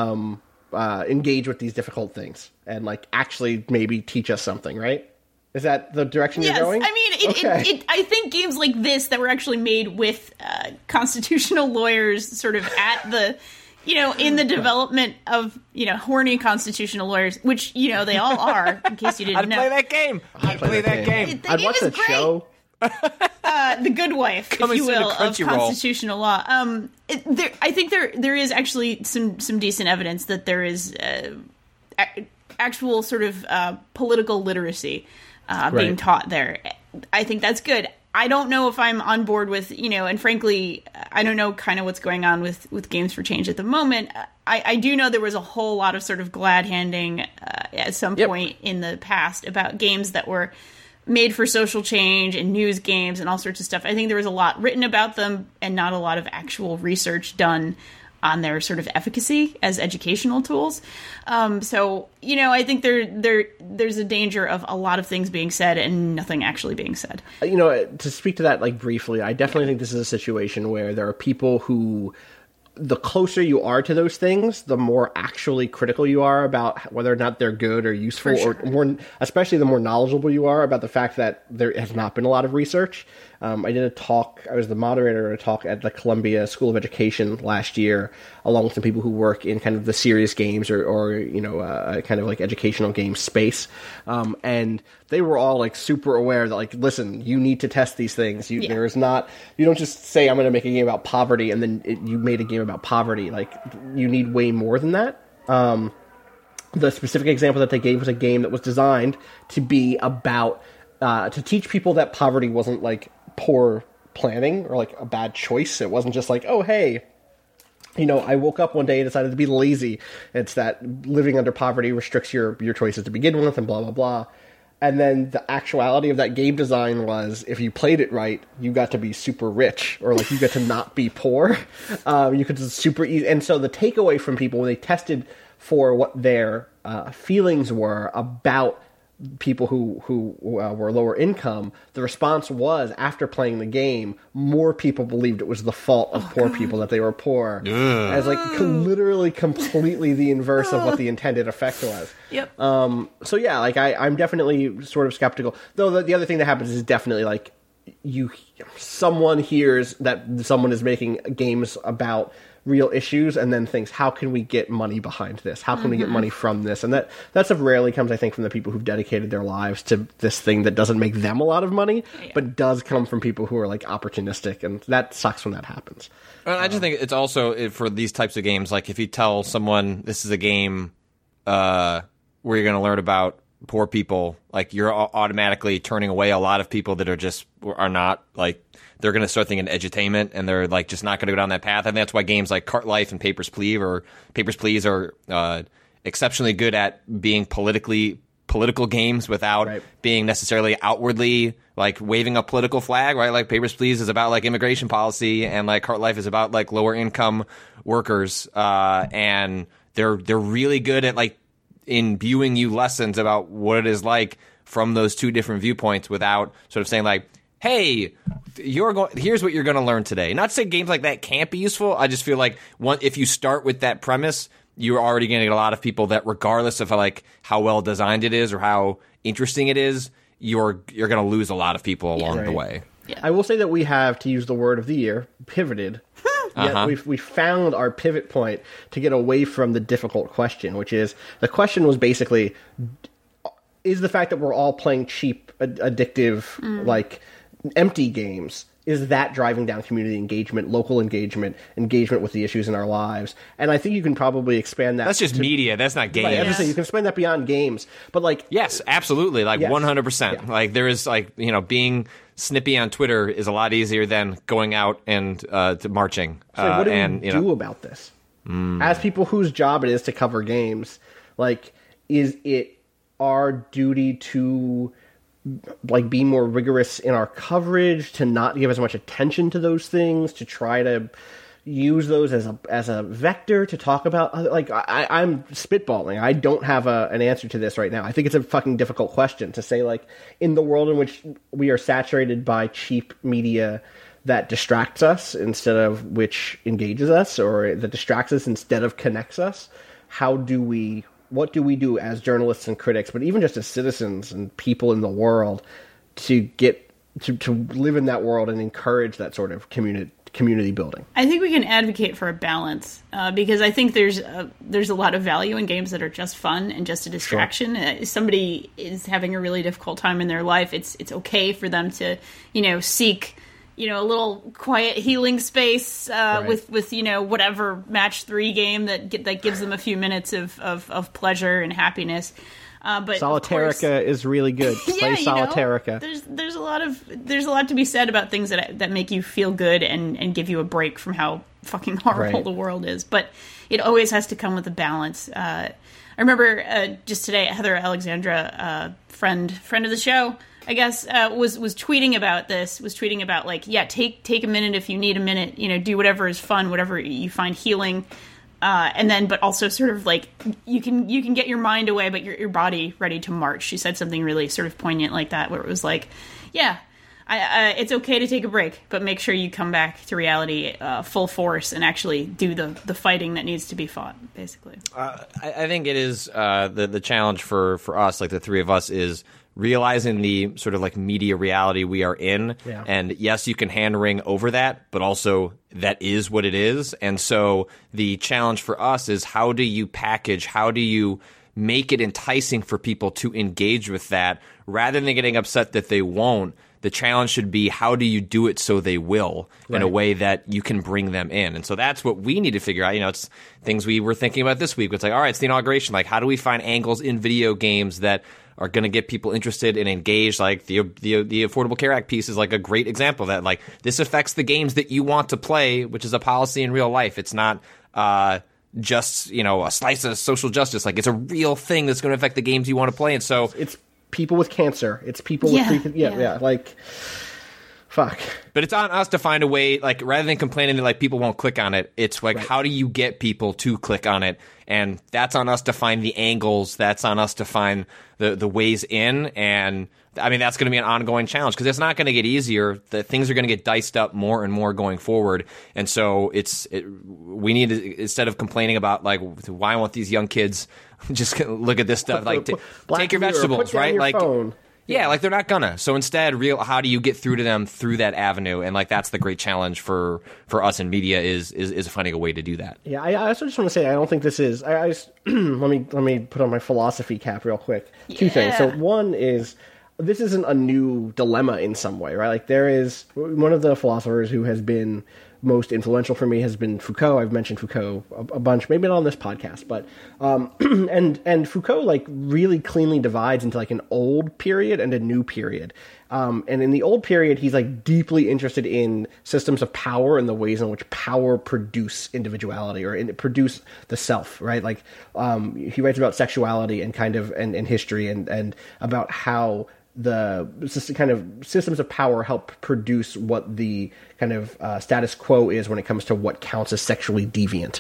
engage with these difficult things and like actually maybe teach us something, right? Is that the direction you're going? I mean, I think games like this that were actually made with constitutional lawyers sort of at the, in the development of, horny constitutional lawyers, which, they all are, in case you didn't know. I'd play that game. I'd play that game. I'd watch that show. The Good Wife, if you will, of constitutional law. I think there is actually some decent evidence that there is actual sort of political literacy being taught there. I think that's good. I don't know if I'm on board with, and frankly, I don't know kind of what's going on with Games for Change at the moment. I do know there was a whole lot of sort of glad-handing at some point in the past about games that were made for social change and news games and all sorts of stuff. I think there was a lot written about them and not a lot of actual research done on their sort of efficacy as educational tools. So, I think there's a danger of a lot of things being said and nothing actually being said. To speak to that like briefly, I definitely think this is a situation where there are people who the closer you are to those things, the more actually critical you are about whether or not they're good or useful, or more, especially the more knowledgeable you are about the fact that there has not been a lot of research. I did a talk, I was the moderator at a talk at the Columbia School of Education last year, along with some people who work in kind of the serious games or kind of like educational game space. And they were all like super aware that, like, listen, you need to test these things. You don't just say, I'm going to make a game about poverty, and then you made a game about poverty. Like, you need way more than that. The specific example that they gave was a game that was designed to be about, to teach people that poverty wasn't like poor planning or like a bad choice. It wasn't just like, oh, hey, I woke up one day and decided to be lazy. It's that living under poverty restricts your choices to begin with, and blah, blah, blah. And then the actuality of that game design was, if you played it right, you got to be super rich, or like you got to not be poor. You could just super easy. And so the takeaway from people when they tested for what their feelings were about people who were lower income, the response was, after playing the game, more people believed it was the fault of poor people that they were poor. As like literally completely the inverse of what the intended effect was. Yep. So yeah, like I'm definitely sort of skeptical. Though the other thing that happens is definitely like someone hears that someone is making games about real issues and then thinks, how can we get money behind this? How can we get money from this? And that stuff rarely comes, I think, from the people who've dedicated their lives to this thing that doesn't make them a lot of money, but does come from people who are like opportunistic, and that sucks when that happens. I just think it's also, for these types of games, like if you tell someone this is a game where you're going to learn about poor people, like you're automatically turning away a lot of people that are not like, they're going to start thinking edutainment, and they're like just not going to go down that path. I think that's why games like Cart Life and Papers, Please are exceptionally good at being political games without being necessarily outwardly like waving a political flag, right? Like Papers, Please is about like immigration policy, and like Cart Life is about like lower income workers, and they're really good at like imbuing you lessons about what it is like from those two different viewpoints, without sort of saying like, hey, here's what you're going to learn today. Not to say games like that can't be useful. I just feel like if you start with that premise, you're already going to get a lot of people that, regardless of how well designed it is or how interesting it is, you're going to lose a lot of people along the way. Yeah. I will say that we have, to use the word of the year, pivoted. We found our pivot point to get away from the difficult question, which is, the question was basically, is the fact that we're all playing cheap, addictive, like empty games, is that driving down community engagement, local engagement with the issues in our lives? And I think you can probably expand that. That's just media. That's not games. Right, you can expand that beyond games. But like, yes, absolutely, like 100%. Yeah. Like there is like, being snippy on Twitter is a lot easier than going out and to marching. So what do we do about this? As people whose job it is to cover games, like, is it our duty to like be more rigorous in our coverage, to not give as much attention to those things, to try to use those as a vector to talk about, like, I'm spitballing. I don't have an answer to this right now. I think it's a fucking difficult question to say, like, in the world in which we are saturated by cheap media that distracts us instead of which engages us, or that distracts us instead of connects us, what do we do as journalists and critics, but even just as citizens and people in the world, to get to live in that world and encourage that sort of community building? I think we can advocate for a balance, because I think there's a lot of value in games that are just fun and just a distraction. Sure. If somebody is having a really difficult time in their life, it's okay for them to seek a little quiet healing space with whatever match 3 game that gives them a few minutes of pleasure and happiness. But Solitarica is really good. Play Solitarica. There's a lot to be said about things that make you feel good and give you a break from how fucking horrible the world is. But it always has to come with a balance. I remember just today, Heather Alexandra, friend of the show, I guess, was tweeting about this. Was tweeting about like, take a minute if you need a minute. Do whatever is fun, whatever you find healing. But also sort of like you can get your mind away, but your body ready to march. She said something really sort of poignant like that, where it was like, it's okay to take a break, but make sure you come back to reality full force and actually do the fighting that needs to be fought, basically. I think it is the challenge for us, like the three of us, is realizing the sort of like media reality we are in. Yeah. And yes, you can hand wring over that, but also that is what it is. And so the challenge for us is, how do you package, how do you make it enticing for people to engage with that rather than getting upset that they won't? The challenge should be, how do you do it so they will in a way that you can bring them in? And so that's what we need to figure out. It's things we were thinking about this week. It's like, all right, it's the inauguration. Like, how do we find angles in video games that are going to get people interested and engaged? Like the Affordable Care Act piece is like a great example of that. Like, this affects the games that you want to play, which is a policy in real life. It's not just, a slice of social justice. Like, it's a real thing that's going to affect the games you want to play. And so it's people with cancer. It's people with like, fuck. But it's on us to find a way, like, rather than complaining that like people won't click on it, it's like, how do you get people to click on it? And that's on us to find the angles. That's on us to find the ways in. And I mean, that's going to be an ongoing challenge, because it's not going to get easier. The things are going to get diced up more and more going forward. And so we need to, instead of complaining about like, why won't these young kids just look at this stuff, like take your vegetables, right? Your like phone. Yeah, like they're not gonna. So instead, how do you get through to them through that avenue? And like, that's the great challenge for us in media is finding a way to do that. Yeah, I also just want to say, I don't think this is. Let me put on my philosophy cap real quick. Yeah. Two things. So one is, this isn't a new dilemma in some way, right? Like, there is one of the philosophers who has been most influential for me has been Foucault. I've mentioned Foucault a bunch, maybe not on this podcast, but and Foucault like really cleanly divides into like an old period and a new period. And in the old period, he's like deeply interested in systems of power and the ways in which power produce individuality or produce the self, right? Like, he writes about sexuality and kind of and history and about how the kind of systems of power help produce what the kind of status quo is when it comes to what counts as sexually deviant,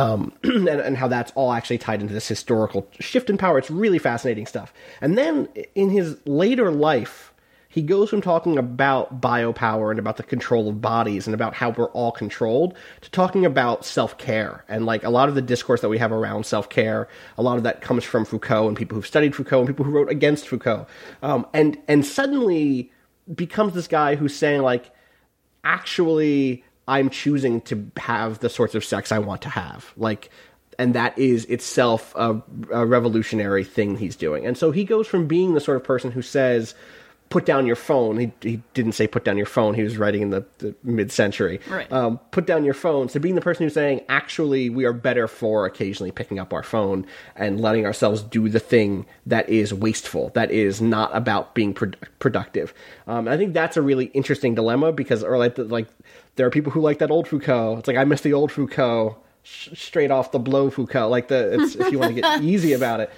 and how that's all actually tied into this historical shift in power. It's really fascinating stuff. And then in his later life, he goes from talking about biopower and about the control of bodies and about how we're all controlled to talking about self-care. And like, a lot of the discourse that we have around self-care, a lot of that comes from Foucault and people who've studied Foucault and people who wrote against Foucault. And suddenly becomes this guy who's saying like, actually, I'm choosing to have the sorts of sex I want to have. Like, and that is itself a revolutionary thing he's doing. And so he goes from being the sort of person who says, put down your phone. He didn't say put down your phone. He was writing in the mid-century. Right. Put down your phone. So being the person who's saying, actually, we are better for occasionally picking up our phone and letting ourselves do the thing that is wasteful, that is not about being productive. I think that's a really interesting dilemma, because there are people who like that old Foucault. It's like, I miss the old Foucault. Straight off the blow Foucault. Like if you want to get easy about it.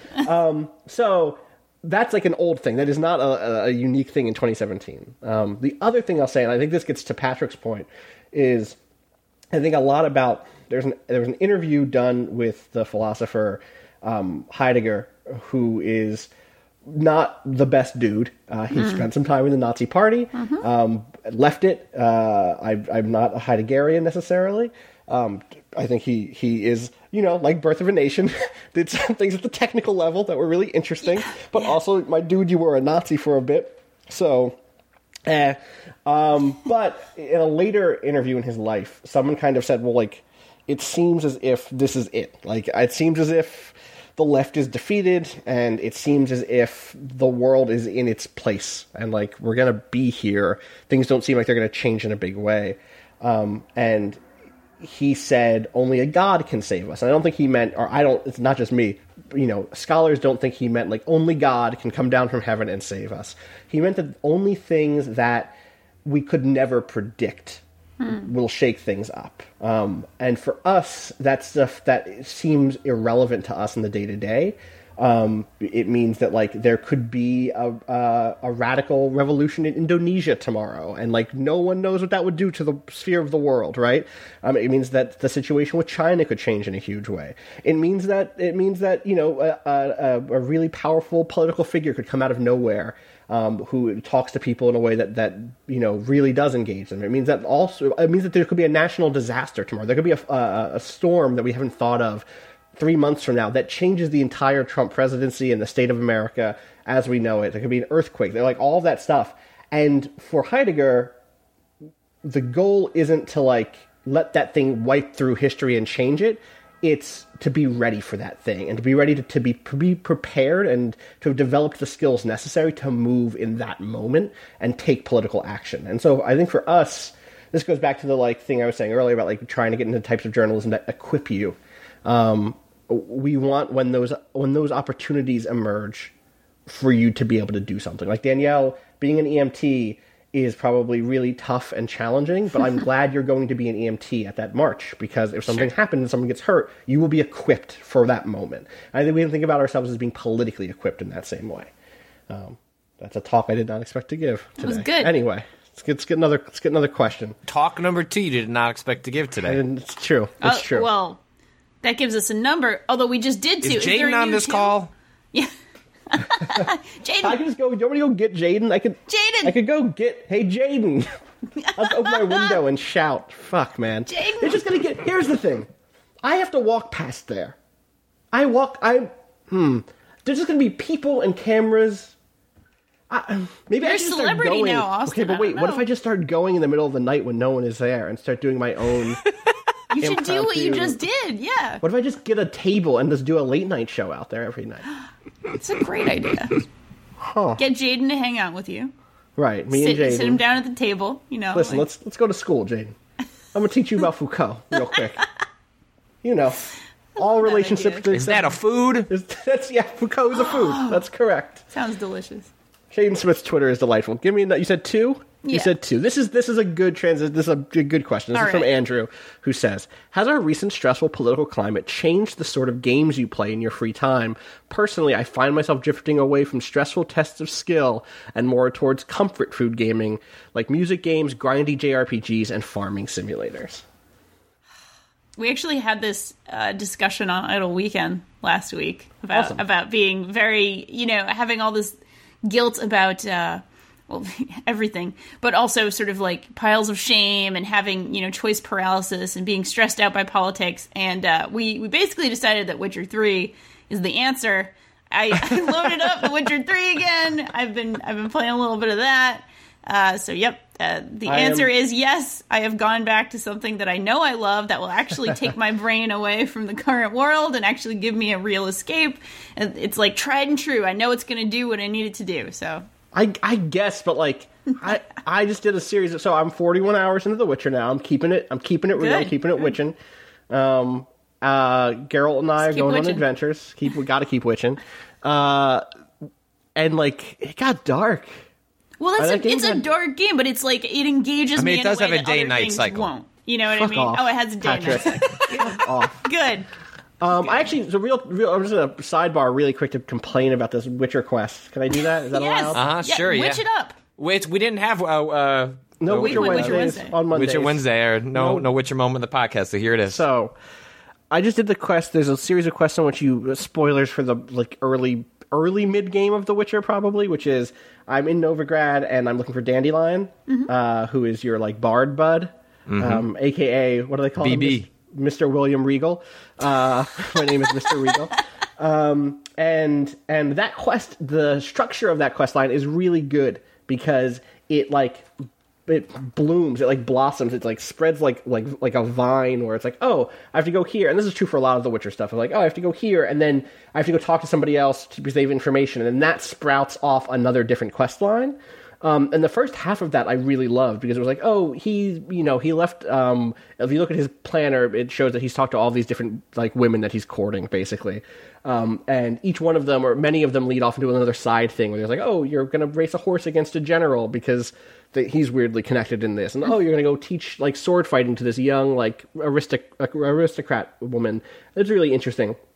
So that's like an old thing. That is not a unique thing in 2017. The other thing I'll say, and I think this gets to Patrick's point, is I think a lot about, there was an interview done with the philosopher Heidegger, who is not the best dude. He spent some time in the Nazi Party, left it. I'm not a Heideggerian necessarily. I think he is, like Birth of a Nation, did some things at the technical level that were really interesting, but also, my dude, you were a Nazi for a bit. So, but in a later interview in his life, someone kind of said, well, like, it seems as if this is it. Like, it seems as if the left is defeated, and it seems as if the world is in its place, and like, we're going to be here. Things don't seem like they're going to change in a big way. And he said only a God can save us. And I don't think he meant, it's not just me, scholars don't think he meant like only God can come down from heaven and save us. He meant that only things that we could never predict will shake things up. And for us, that stuff that seems irrelevant to us in the day-to-day It means that like there could be a radical revolution in Indonesia tomorrow, and like no one knows what that would do to the sphere of the world, right? It means that the situation with China could change in a huge way. It means that a really powerful political figure could come out of nowhere. Who talks to people in a way that really does engage them. It means that there could be a national disaster tomorrow. There could be a storm that we haven't thought of 3 months from now that changes the entire Trump presidency and the state of America as we know it. There could be an earthquake. They're like all of that stuff. And for Heidegger, the goal isn't to like let that thing wipe through history and change it. It's to be ready for that thing and to be ready to be prepared and to have developed the skills necessary to move in that moment and take political action. And so I think for us, this goes back to the like thing I was saying earlier about like trying to get into types of journalism that equip you. We want when those opportunities emerge for you to be able to do something. Like Danielle, being an EMT is probably really tough and challenging, but I'm glad you're going to be an EMT at that march, because if something happens and someone gets hurt, you will be equipped for that moment. I think we can think about ourselves as being politically equipped in that same way. That's a talk I did not expect to give today. It was good. Anyway, let's get another question. Talk number 2 you did not expect to give today. And it's true. It's true. Well, that gives us a number, although we just did 2. Is Jaden on this call? Yeah. Jaden. I can just go. Do you want me to go get Jaden? I could go get. Hey, Jaden. I'll open my window and shout. Fuck, man. Jaden. They're just gonna get. Here's the thing. I have to walk past there. There's just gonna be people and cameras. Maybe You're I a should celebrity start going. now, Austin. Okay, but wait. What if I just start going in the middle of the night when no one is there and start doing my own? You should do what you just did. Yeah. What if I just get a table and just do a late night show out there every night? It's a great idea. Huh. Get Jaden to hang out with you. Right, and Jaden. Sit him down at the table. Listen, let's go to school, Jaden. I'm gonna teach you about Foucault real quick. All relationships. Is that a food? Foucault is a food. That's correct. Sounds delicious. Jaden Smith's Twitter is delightful. Give me you said 2? Yeah. You said 2. This is a good transition. This is a good question. This is from Andrew, who says, has our recent stressful political climate changed the sort of games you play in your free time? Personally, I find myself drifting away from stressful tests of skill and more towards comfort food gaming, like music games, grindy JRPGs, and farming simulators. We actually had this discussion on Idle Weekend last week about being very, having all this guilt about everything, but also sort of like piles of shame and having choice paralysis and being stressed out by politics. And we basically decided that Witcher 3 is the answer. I loaded up the Witcher 3 again. I've been playing a little bit of that. The answer is yes. I have gone back to something that I know I love that will actually take my brain away from the current world and actually give me a real escape. It's like tried and true. I know it's going to do what I need it to do. So I guess, but like I just did a series. So I'm 41 hours into The Witcher now. I'm keeping it real. I'm keeping it witching. Geralt and I are going on adventures. We got to keep witching. And like it got dark. Well, it's a dark game, but it's like it engages me. It does have a day-night cycle. Won't. You know what I mean? Off, it has a day-night cycle. Good. I actually, I'm just gonna sidebar really quick to complain about this Witcher quest. Can I do that? Is that allowed? Sure. Yeah. Witch it up. Wait, we didn't have no Witcher Wednesdays on Mondays. Witcher Wednesday or no Witcher moment of the podcast. So here it is. So I just did the quest. There's a series of quests on which spoilers for the like early mid game of The Witcher probably, which is I'm in Novigrad and I'm looking for Dandelion, who is your like bard bud, aka what do they call BB? him? Mr. William Regal. My name is Mr. Regal. And that quest, the structure of that quest line is really good because it blooms, it like blossoms, it like spreads like a vine where it's like, oh, I have to go here. And this is true for a lot of the Witcher stuff. I'm like, oh, I have to go here, and then I have to go talk to somebody else because they have information, and then that sprouts off another different quest line. And the first half of that I really loved because it was like, oh, he left, if you look at his planner, it shows that he's talked to all these different like women that he's courting, basically. And each one of them, or many of them, lead off into another side thing where there's like, oh, you're going to race a horse against a general because he's weirdly connected in this. And oh, you're going to go teach like sword fighting to this young like aristocrat woman. It's really interesting.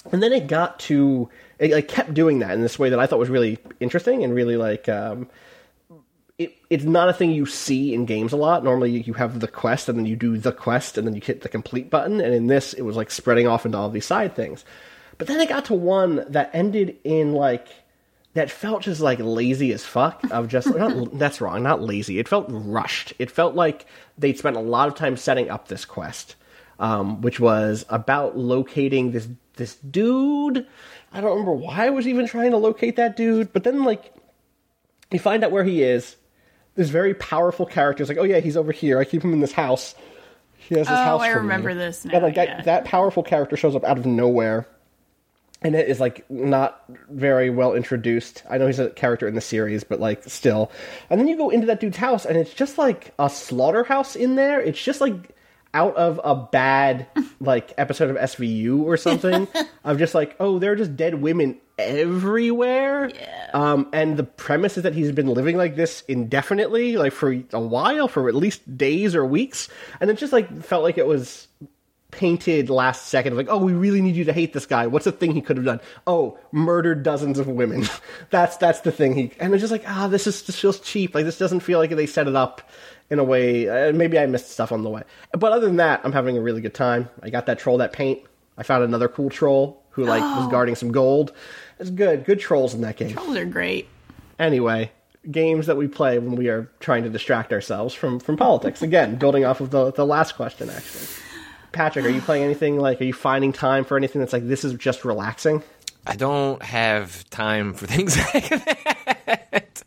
And then it kept doing that in this way that I thought was really interesting and really like, it's not a thing you see in games a lot. Normally you have the quest and then you do the quest and then you hit the complete button. And in this, it was like spreading off into all these side things. But then it got to one that ended in like, that felt just like lazy as fuck of just, that's wrong, not lazy. It felt rushed. It felt like they'd spent a lot of time setting up this quest, which was about locating this dude. I don't remember why I was even trying to locate that dude, but then like you find out where he is. This very powerful character is like, oh yeah, he's over here. I keep him in this house. He has this house. Oh, I remember this now. And like that powerful character shows up out of nowhere, and it is like not very well introduced. I know he's a character in the series, but like still. And then you go into that dude's house, and it's just like a slaughterhouse in there. It's just like out of a bad like episode of SVU or something. Of just like, oh, there are just dead women everywhere. Yeah. And the premise is that he's been living like this indefinitely, like for a while, for at least days or weeks. And it just like felt like it was painted last second, like, oh, we really need you to hate this guy. What's the thing he could have done? Oh, murdered dozens of women. that's the thing and it's just like, this feels cheap. Like, this doesn't feel like they set it up in a way. Maybe I missed stuff on the way. But other than that, I'm having a really good time. I got that troll that paint. I found another cool troll who was guarding some gold. It's good. Good trolls in that game. Trolls are great. Anyway, games that we play when we are trying to distract ourselves from politics. Again, building off of the last question, actually. Patrick, are you playing anything, like, are you finding time for anything that's like, this is just relaxing? I don't have time for things like that.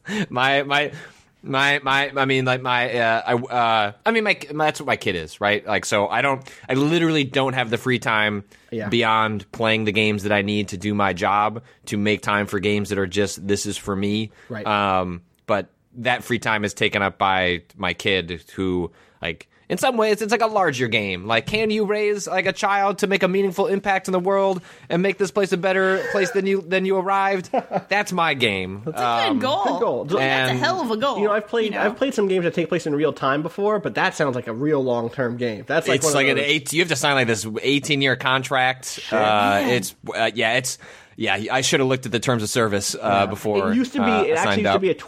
That's what my kid is, right? Like, so I literally don't have the free time beyond playing the games that I need to do my job to make time for games that are just, this is for me. Right. But that free time is taken up by my kid who, like, in some ways, it's like a larger game. Like, can you raise like a child to make a meaningful impact in the world and make this place a better place than you arrived? That's my game. That's a good goal. Good goal. That's a hell of a goal. You know, I've played some games that take place in real time before, but that sounds like a real long-term game. That's like it's like you have to sign like this 18-year contract. Sure. I should have looked at the terms of service before. It used to be. It actually used to be a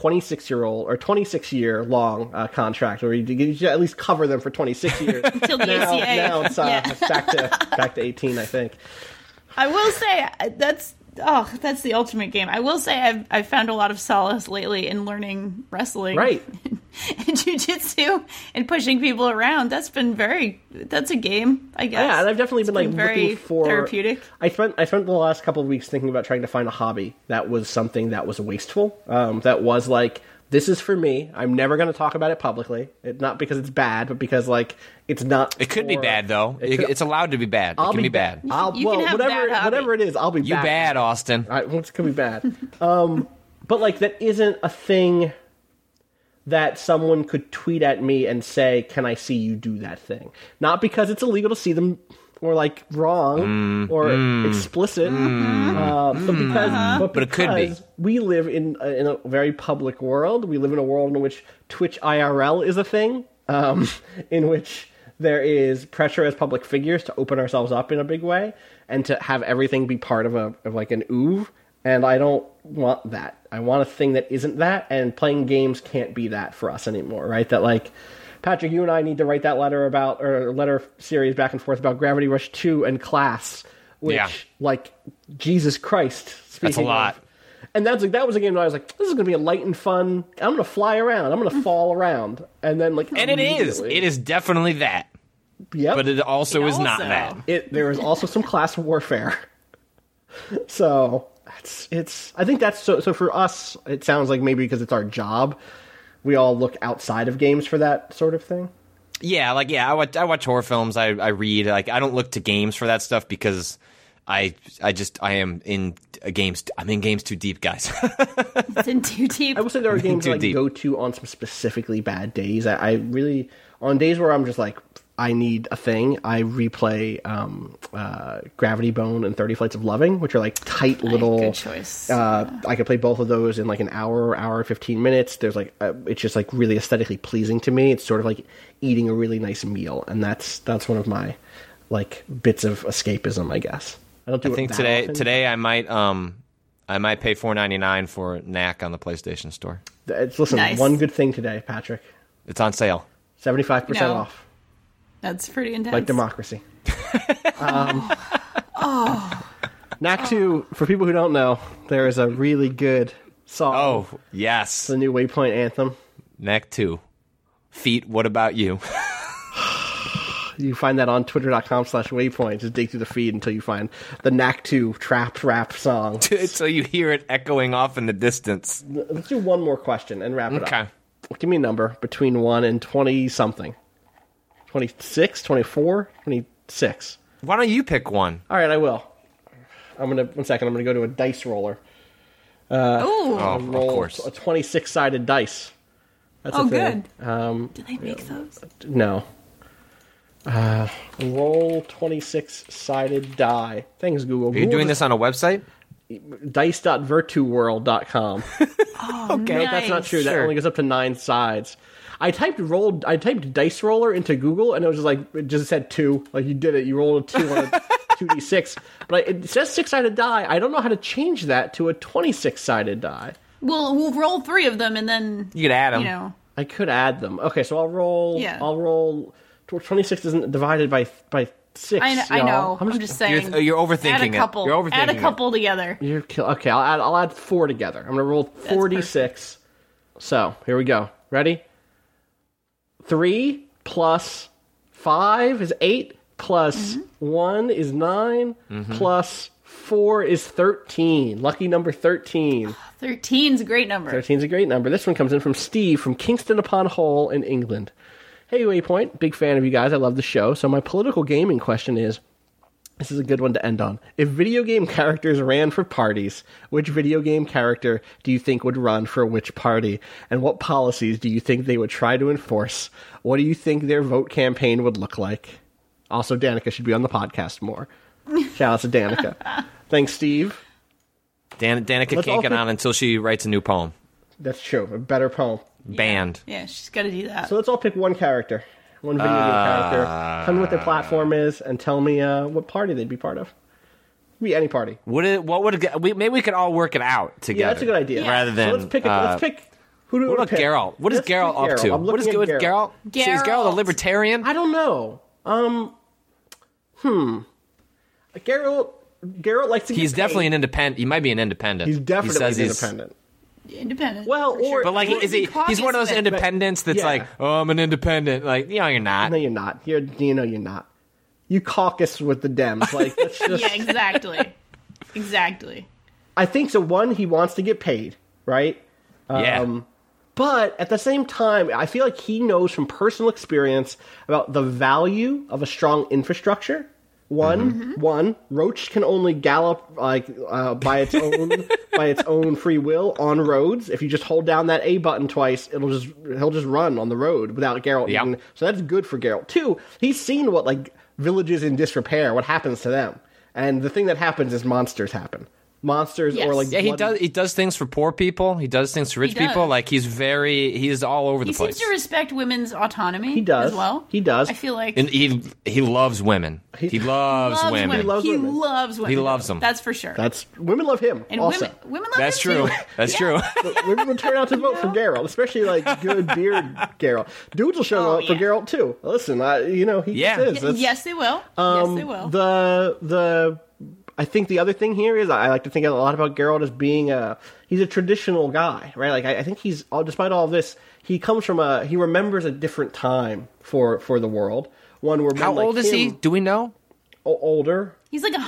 26-year long contract, where you at least cover them for 26 years until the ACA. Now it's back to 18, I think. I will say that's the ultimate game. I will say I've found a lot of solace lately in learning wrestling, right, and jiu-jitsu and pushing people around. That's a game, I guess. Yeah, and I've definitely been very looking for therapeutic. I spent the last couple of weeks thinking about trying to find a hobby that was something that was wasteful. That was like, this is for me. I'm never going to talk about it publicly. Not because it's bad, but because like it's not. It could be bad though. It's allowed to be bad. It can be bad. Whatever it is, I'll be bad. You bad, Austin. All right, it could be bad. But like, that isn't a thing that someone could tweet at me and say, "Can I see you do that thing?" Not because it's illegal to see them, or like wrong, or explicit, but it could be. We live in a very public world. We live in a world in which Twitch IRL is a thing, in which there is pressure as public figures to open ourselves up in a big way and to have everything be part of like an oeuvre. And I don't want that. I want a thing that isn't that, and playing games can't be that for us anymore, right? That like, Patrick, you and I need to write that letter series back and forth about Gravity Rush 2 and Class, which, like, Jesus Christ. That's a lot. And that was a game that I was like, this is going to be a light and fun. I'm going to fly around. I'm going to fall around. And then, like, and it is definitely that. Yep. But it also is not that. There is also some class warfare. So I think that's so for us, it sounds like maybe because it's our job, we all look outside of games for that sort of thing. Yeah, I watch horror films. I read. Like, I don't look to games for that stuff because I am in games. I'm in games too deep, guys. It's in too deep. I will say there are games that I go to on some specifically bad days. I really, on days where I'm just like, I need a thing, I replay Gravity Bone and 30 Flights of Loving, which are like tight little. Good choice. I could play both of those in like an hour and 15 minutes. There's like it's just like really aesthetically pleasing to me. It's sort of like eating a really nice meal, and that's one of my like bits of escapism, I guess. I don't do I it think that often. today I might pay $4.99 for Knack on the PlayStation Store. Listen, Nice. one good thing today, Patrick. It's on sale. 75% No. off. That's pretty intense. Like democracy. Knack 2, for people who don't know, there is a really good song. Oh, yes. The new Waypoint anthem. Knack 2. Feet, what about you? You find that on twitter.com/waypoint. Just dig through the feed until you find the Knack 2 trap rap song. So you hear it echoing off in the distance. Let's do one more question and wrap it Okay. up. Give me a number between 1 and 20-something. 26, 24, 26. Why don't you pick one? All right, I will. One second, I'm going to go to a dice roller. Ooh. Oh, of Roll course. a 26-sided dice. That's Oh, a thing. good. Do they make those? No. Roll 26-sided die. Thanks, Google. Are you doing this on a website? Dice.virtuworld.com. Okay. No, that's not true. That Sure. only goes up to 9 sides. I typed dice roller into Google, and it was just like, it just said 2. Like, you did it. You rolled a 2 on a 2d6. But it says 6-sided die. I don't know how to change that to a 26-sided die. We'll roll 3 of them and then You could add them. you know. I could add them. Okay, so I'll roll. Yeah. I'll roll. 26 isn't divided by 6. I y'all. know. How much- I'm just saying. You're overthinking add a it. couple. You're overthinking Add a it. couple together. Okay, I'll add 4 together. I'm gonna roll 46. So here we go. Ready? 3 plus 5 is 8. Plus 1 is 9. Plus 4 is 13. Lucky number 13. 13's a great number. 13 is a great number. This one comes in from Steve from Kingston upon Hull in England. Hey, Waypoint. Big fan of you guys. I love the show. So my political gaming question is, this is a good one to end on. If video game characters ran for parties, which video game character do you think would run for which party? And what policies do you think they would try to enforce? What do you think their vote campaign would look like? Also, Danica should be on the podcast more. Shout out to Danica. Thanks, Steve. Danica Let's can't all get pick- on until she writes a new poem. That's true. A better poem. Banned. Yeah, she's got to do that. So let's all pick one character. One video game character. Tell me what their platform is, and tell me what party they'd be part of. Be any party. Maybe we could all work it out together. Yeah, that's a good idea. Rather than So let's pick. Who do we what about pick? Geralt? What is Let's pick Geralt up to? I'm What is looking good at with Geralt? Is Geralt a Geralt. libertarian? I don't know. Geralt likes to. He's get definitely paid. an independent. He might be an independent. He's definitely He says independent. Independent. Well, for sure. or- But like, is he? He's one of those Caucus independents that's Yeah. like, oh, I'm an independent. Like, you're not. No, you're not. You're not. You caucus with the Dems. Like, that's just. Yeah, exactly. Exactly. I think so. One, he wants to get paid, right? Yeah. But at the same time, I feel like he knows from personal experience about the value of a strong infrastructure. One, Roach can only gallop by its own free will on roads. If you just hold down that A button twice, he'll just run on the road without Geralt. Yep. Even, so that's good for Geralt. Two, he's seen what villages in disrepair, what happens to them, and the thing that happens is monsters happen. Monsters Yes. or Yeah, he bloody- does. He does things for poor people. He does things for rich He does. people. Like he's all over the He place. seems to respect women's autonomy. He does. as well. He does. I feel like And he loves women. He loves women. He loves women. loves women. He loves them. That's for sure. That's women love him. and also. women love That's him true. too. That's true. Women will turn out to vote for Geralt, especially good beard Geralt. Dudes will show up for yeah. Geralt too. Listen, he Yeah. just is. That's- Yes, they will. Yes, they will. I think the other thing here is I like to think a lot about Geralt as being he's a traditional guy, right? Like I think he's despite all of this, he comes from he remembers a different time for the world. One where men How like old is he? him- Do we know? Older. He's like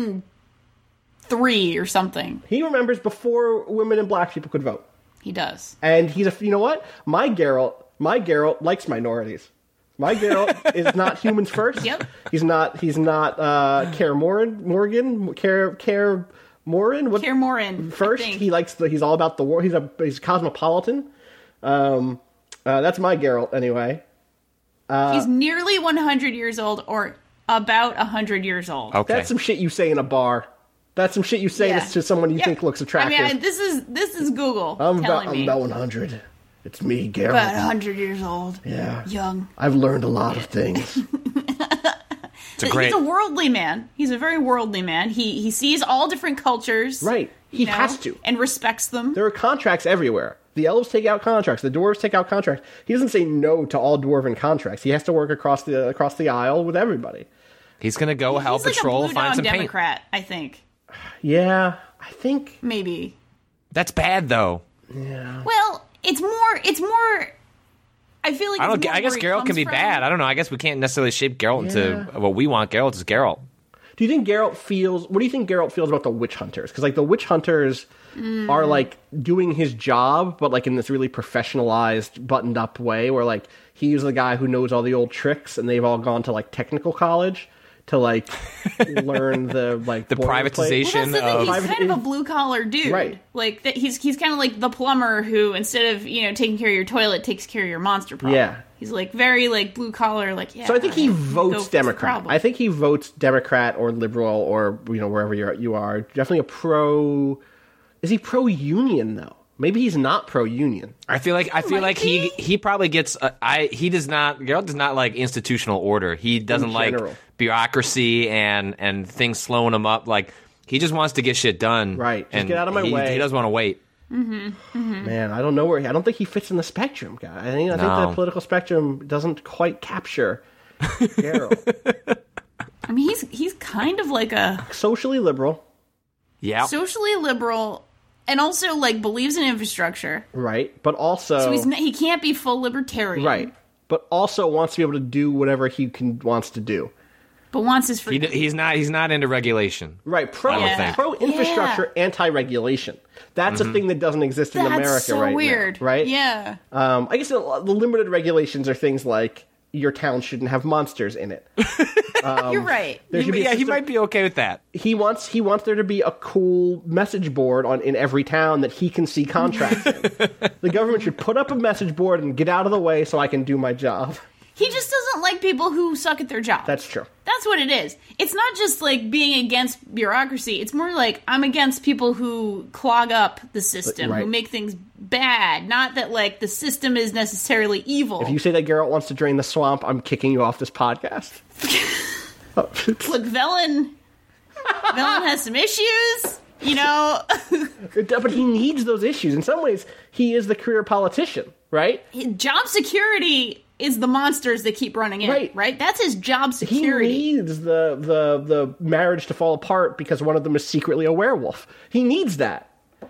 103 or something. He remembers before women and black people could vote. He does. And he's you know what? My Geralt likes minorities. My Geralt is not humans first. Yep. He's not Kaer Morgan. What Kaer Morhen, first? I think. He likes he's all about the war. He's cosmopolitan. That's my Geralt anyway. He's nearly 100 years old, or about 100 years old. Okay. That's some shit you say in a bar. That's some shit you say Yeah. to someone you Yeah. think looks attractive. I mean, this is Google I'm telling me. about 100. It's me, Geralt. About 100 years old. Yeah. Young. I've learned a lot of things. He's a worldly man. He's a very worldly man. He sees all different cultures. Right. He has to. And respects them. There are contracts everywhere. The elves take out contracts. The dwarves take out contracts. He doesn't say no to all dwarven contracts. He has to work across the aisle with everybody. He's going to go help patrol, find some Democrat, paint. I think. Yeah, I think maybe. That's bad, though. Yeah. Well, it's more. I feel like I guess Geralt can be bad. I don't know. I guess we can't necessarily shape Geralt into what we want. Geralt is Geralt. Do you think Geralt feels? What do you think Geralt feels about the witch hunters? Because like the witch hunters are like doing his job, but like in this really professionalized, buttoned up way, where like he's the guy who knows all the old tricks, and they've all gone to like technical college to like learn the privatization. Well, he's kind of a blue collar dude, right? Like he's kind of like the plumber who, instead of taking care of your toilet, takes care of your monster problem. Yeah. He's like very like blue collar, like So I think he votes Democrat. I think he votes Democrat or liberal or wherever you are. Definitely a pro. Is he pro union though? Maybe he's not pro union. I feel like he probably gets. Geralt does not like institutional order. He doesn't like bureaucracy and things slowing him up. Like he just wants to get shit done. Right. Just get out of my way. He doesn't want to wait. Mm-hmm. Mm-hmm. Man, I don't know I don't think he fits in the spectrum, guy. I think the political spectrum doesn't quite capture Geralt. I mean, he's kind of like a socially liberal. Yeah. Socially liberal, and also like believes in infrastructure. Right, but also he can't be full libertarian. Right, but also wants to be able to do whatever he wants to do. But wants his freedom. He's not into regulation. Right, pro infrastructure, anti-regulation. That's a thing that doesn't exist in America so right weird. now. Right? Yeah. I guess the limited regulations are things like your town shouldn't have monsters in it. You're right. He might be okay with that. He wants there to be a cool message board in every town that he can see contracts in. The government should put up a message board and get out of the way so I can do my job. He just doesn't like people who suck at their job. That's true. That's what it is. It's not just like being against bureaucracy. It's more like I'm against people who clog up the system, who make things bad. Not that like the system is necessarily evil. If you say that Geralt wants to drain the swamp, I'm kicking you off this podcast. Look, Velen has some issues, But he needs those issues. In some ways, he is the career politician, right? Job security is the monsters that keep running in, right? That's his job security. He needs the marriage to fall apart because one of them is secretly a werewolf. He needs that.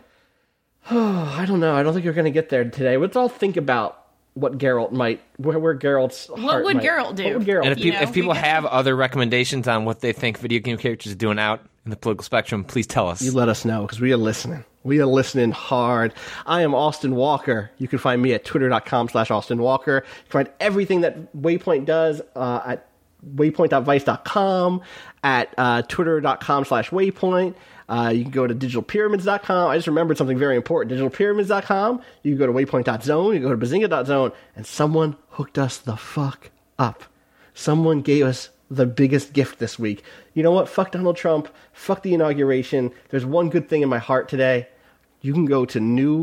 Oh, I don't know. I don't think you're going to get there today. Let's all think about what Geralt where Geralt's heart What would Geralt do? What would Geralt do? And if people have other recommendations on what they think video game characters are doing out in the political spectrum, please tell us. You let us know, because we are listening. We are listening hard. I am Austin Walker. You can find me at twitter.com/Austin Walker. You can find everything that Waypoint does at waypoint.vice.com, at twitter.com/Waypoint. You can go to digitalpyramids.com. I just remembered something very important. Digitalpyramids.com. You can go to waypoint.zone. You can go to bazinga.zone. And someone hooked us the fuck up. Someone gave us the biggest gift this week. You know what? Fuck Donald Trump. Fuck the inauguration. There's one good thing in my heart today. You can go to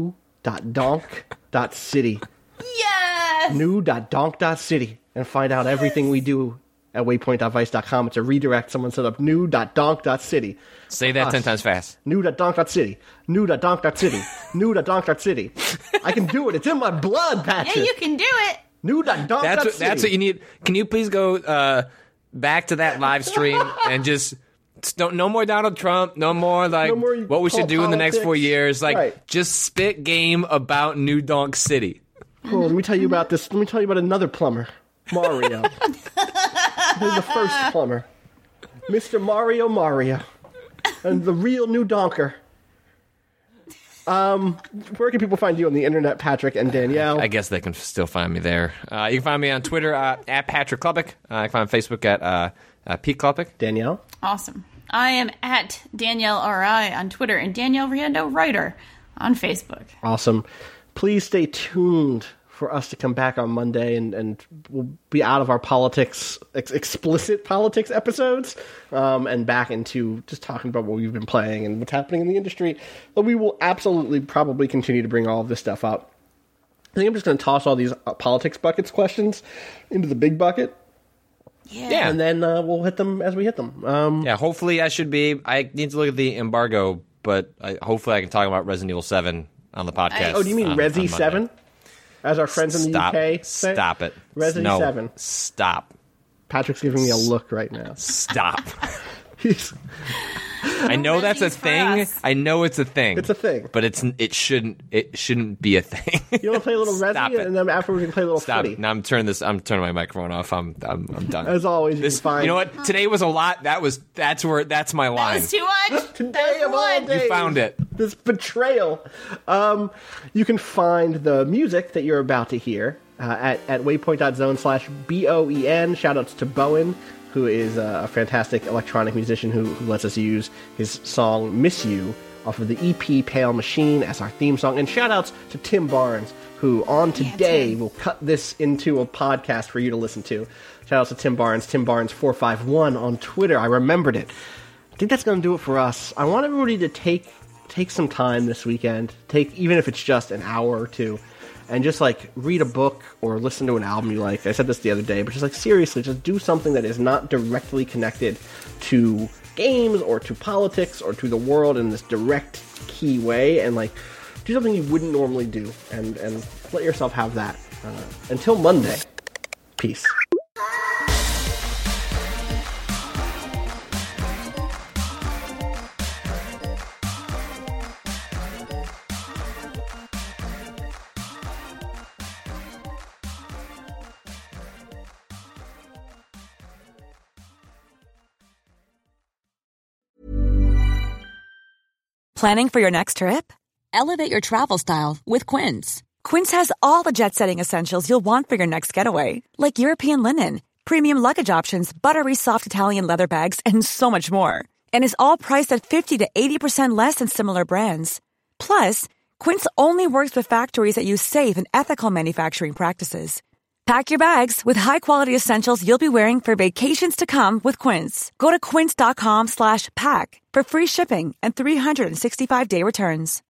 new.donk.city. Yes! New.donk.city and find out everything we do at waypoint.vice.com. It's a redirect. Someone set up new.donk.city. Say that 10 times fast. New.donk.city. New.donk.city. New.donk.city. I can do it. It's in my blood, Patrick. Yeah, you can do it. New.donk.city. That's what you need. Can you please go back to that live stream and just no more Donald Trump, no more what we should do in the next 4 years. Just spit game about New Donk City. Oh, let me tell you about this. Let me tell you about another plumber, Mario. He's the first plumber, Mr. Mario, and the real New Donker. Where can people find you on the internet, Patrick and Danielle? I guess they can still find me there. You can find me on Twitter at Patrick Klubik. You can find me on Facebook at Pete Klubik. Danielle? Awesome. I am at Danielle R.I. on Twitter and Danielle Riendo Writer on Facebook. Awesome. Please stay tuned for us to come back on Monday, and we'll be out of our explicit politics episodes, and back into just talking about what we've been playing and what's happening in the industry. But we will absolutely probably continue to bring all of this stuff up. I think I'm just going to toss all these politics buckets questions into the big bucket. Yeah. And then we'll hit them as we hit them. Hopefully I need to look at the embargo, but hopefully I can talk about Resident Evil 7 on the podcast. Oh, do you mean Resi 7? As our friends in the UK say? Stop it. Resi 7. Stop. Patrick's giving me a look right now. Stop. I know that's a thing. I know it's a thing. It's a thing. But it shouldn't be a thing. You want to play a little Resi, and then afterwards we can play a little footy. Now I'm turning my microphone off. I'm done. As always, you know what? Today was a lot. That's my line. That was too much. Today of all days. You found it. This betrayal. You can find the music that you're about to hear at waypoint.zone/BOEN. Shoutouts to Bowen, who is a fantastic electronic musician who lets us use his song Miss You off of the EP Pale Machine as our theme song. And shoutouts to Tim Barnes, who on today will cut this into a podcast for you to listen to. Shoutouts to Tim Barnes 451 on Twitter. I remembered it. I think that's going to do it for us. I want everybody to take some time this weekend, even if it's just an hour or two, and just like read a book or listen to an album you like. I said this the other day, but just like seriously, just do something that is not directly connected to games or to politics or to the world in this direct key way, and like do something you wouldn't normally do, and let yourself have that. Until Monday, peace. Planning for your next trip? Elevate your travel style with Quince. Quince has all the jet-setting essentials you'll want for your next getaway, like European linen, premium luggage options, buttery soft Italian leather bags, and so much more. And is all priced at 50 to 80% less than similar brands. Plus, Quince only works with factories that use safe and ethical manufacturing practices. Pack your bags with high-quality essentials you'll be wearing for vacations to come with Quince. Go to quince.com/pack for free shipping and 365-day returns.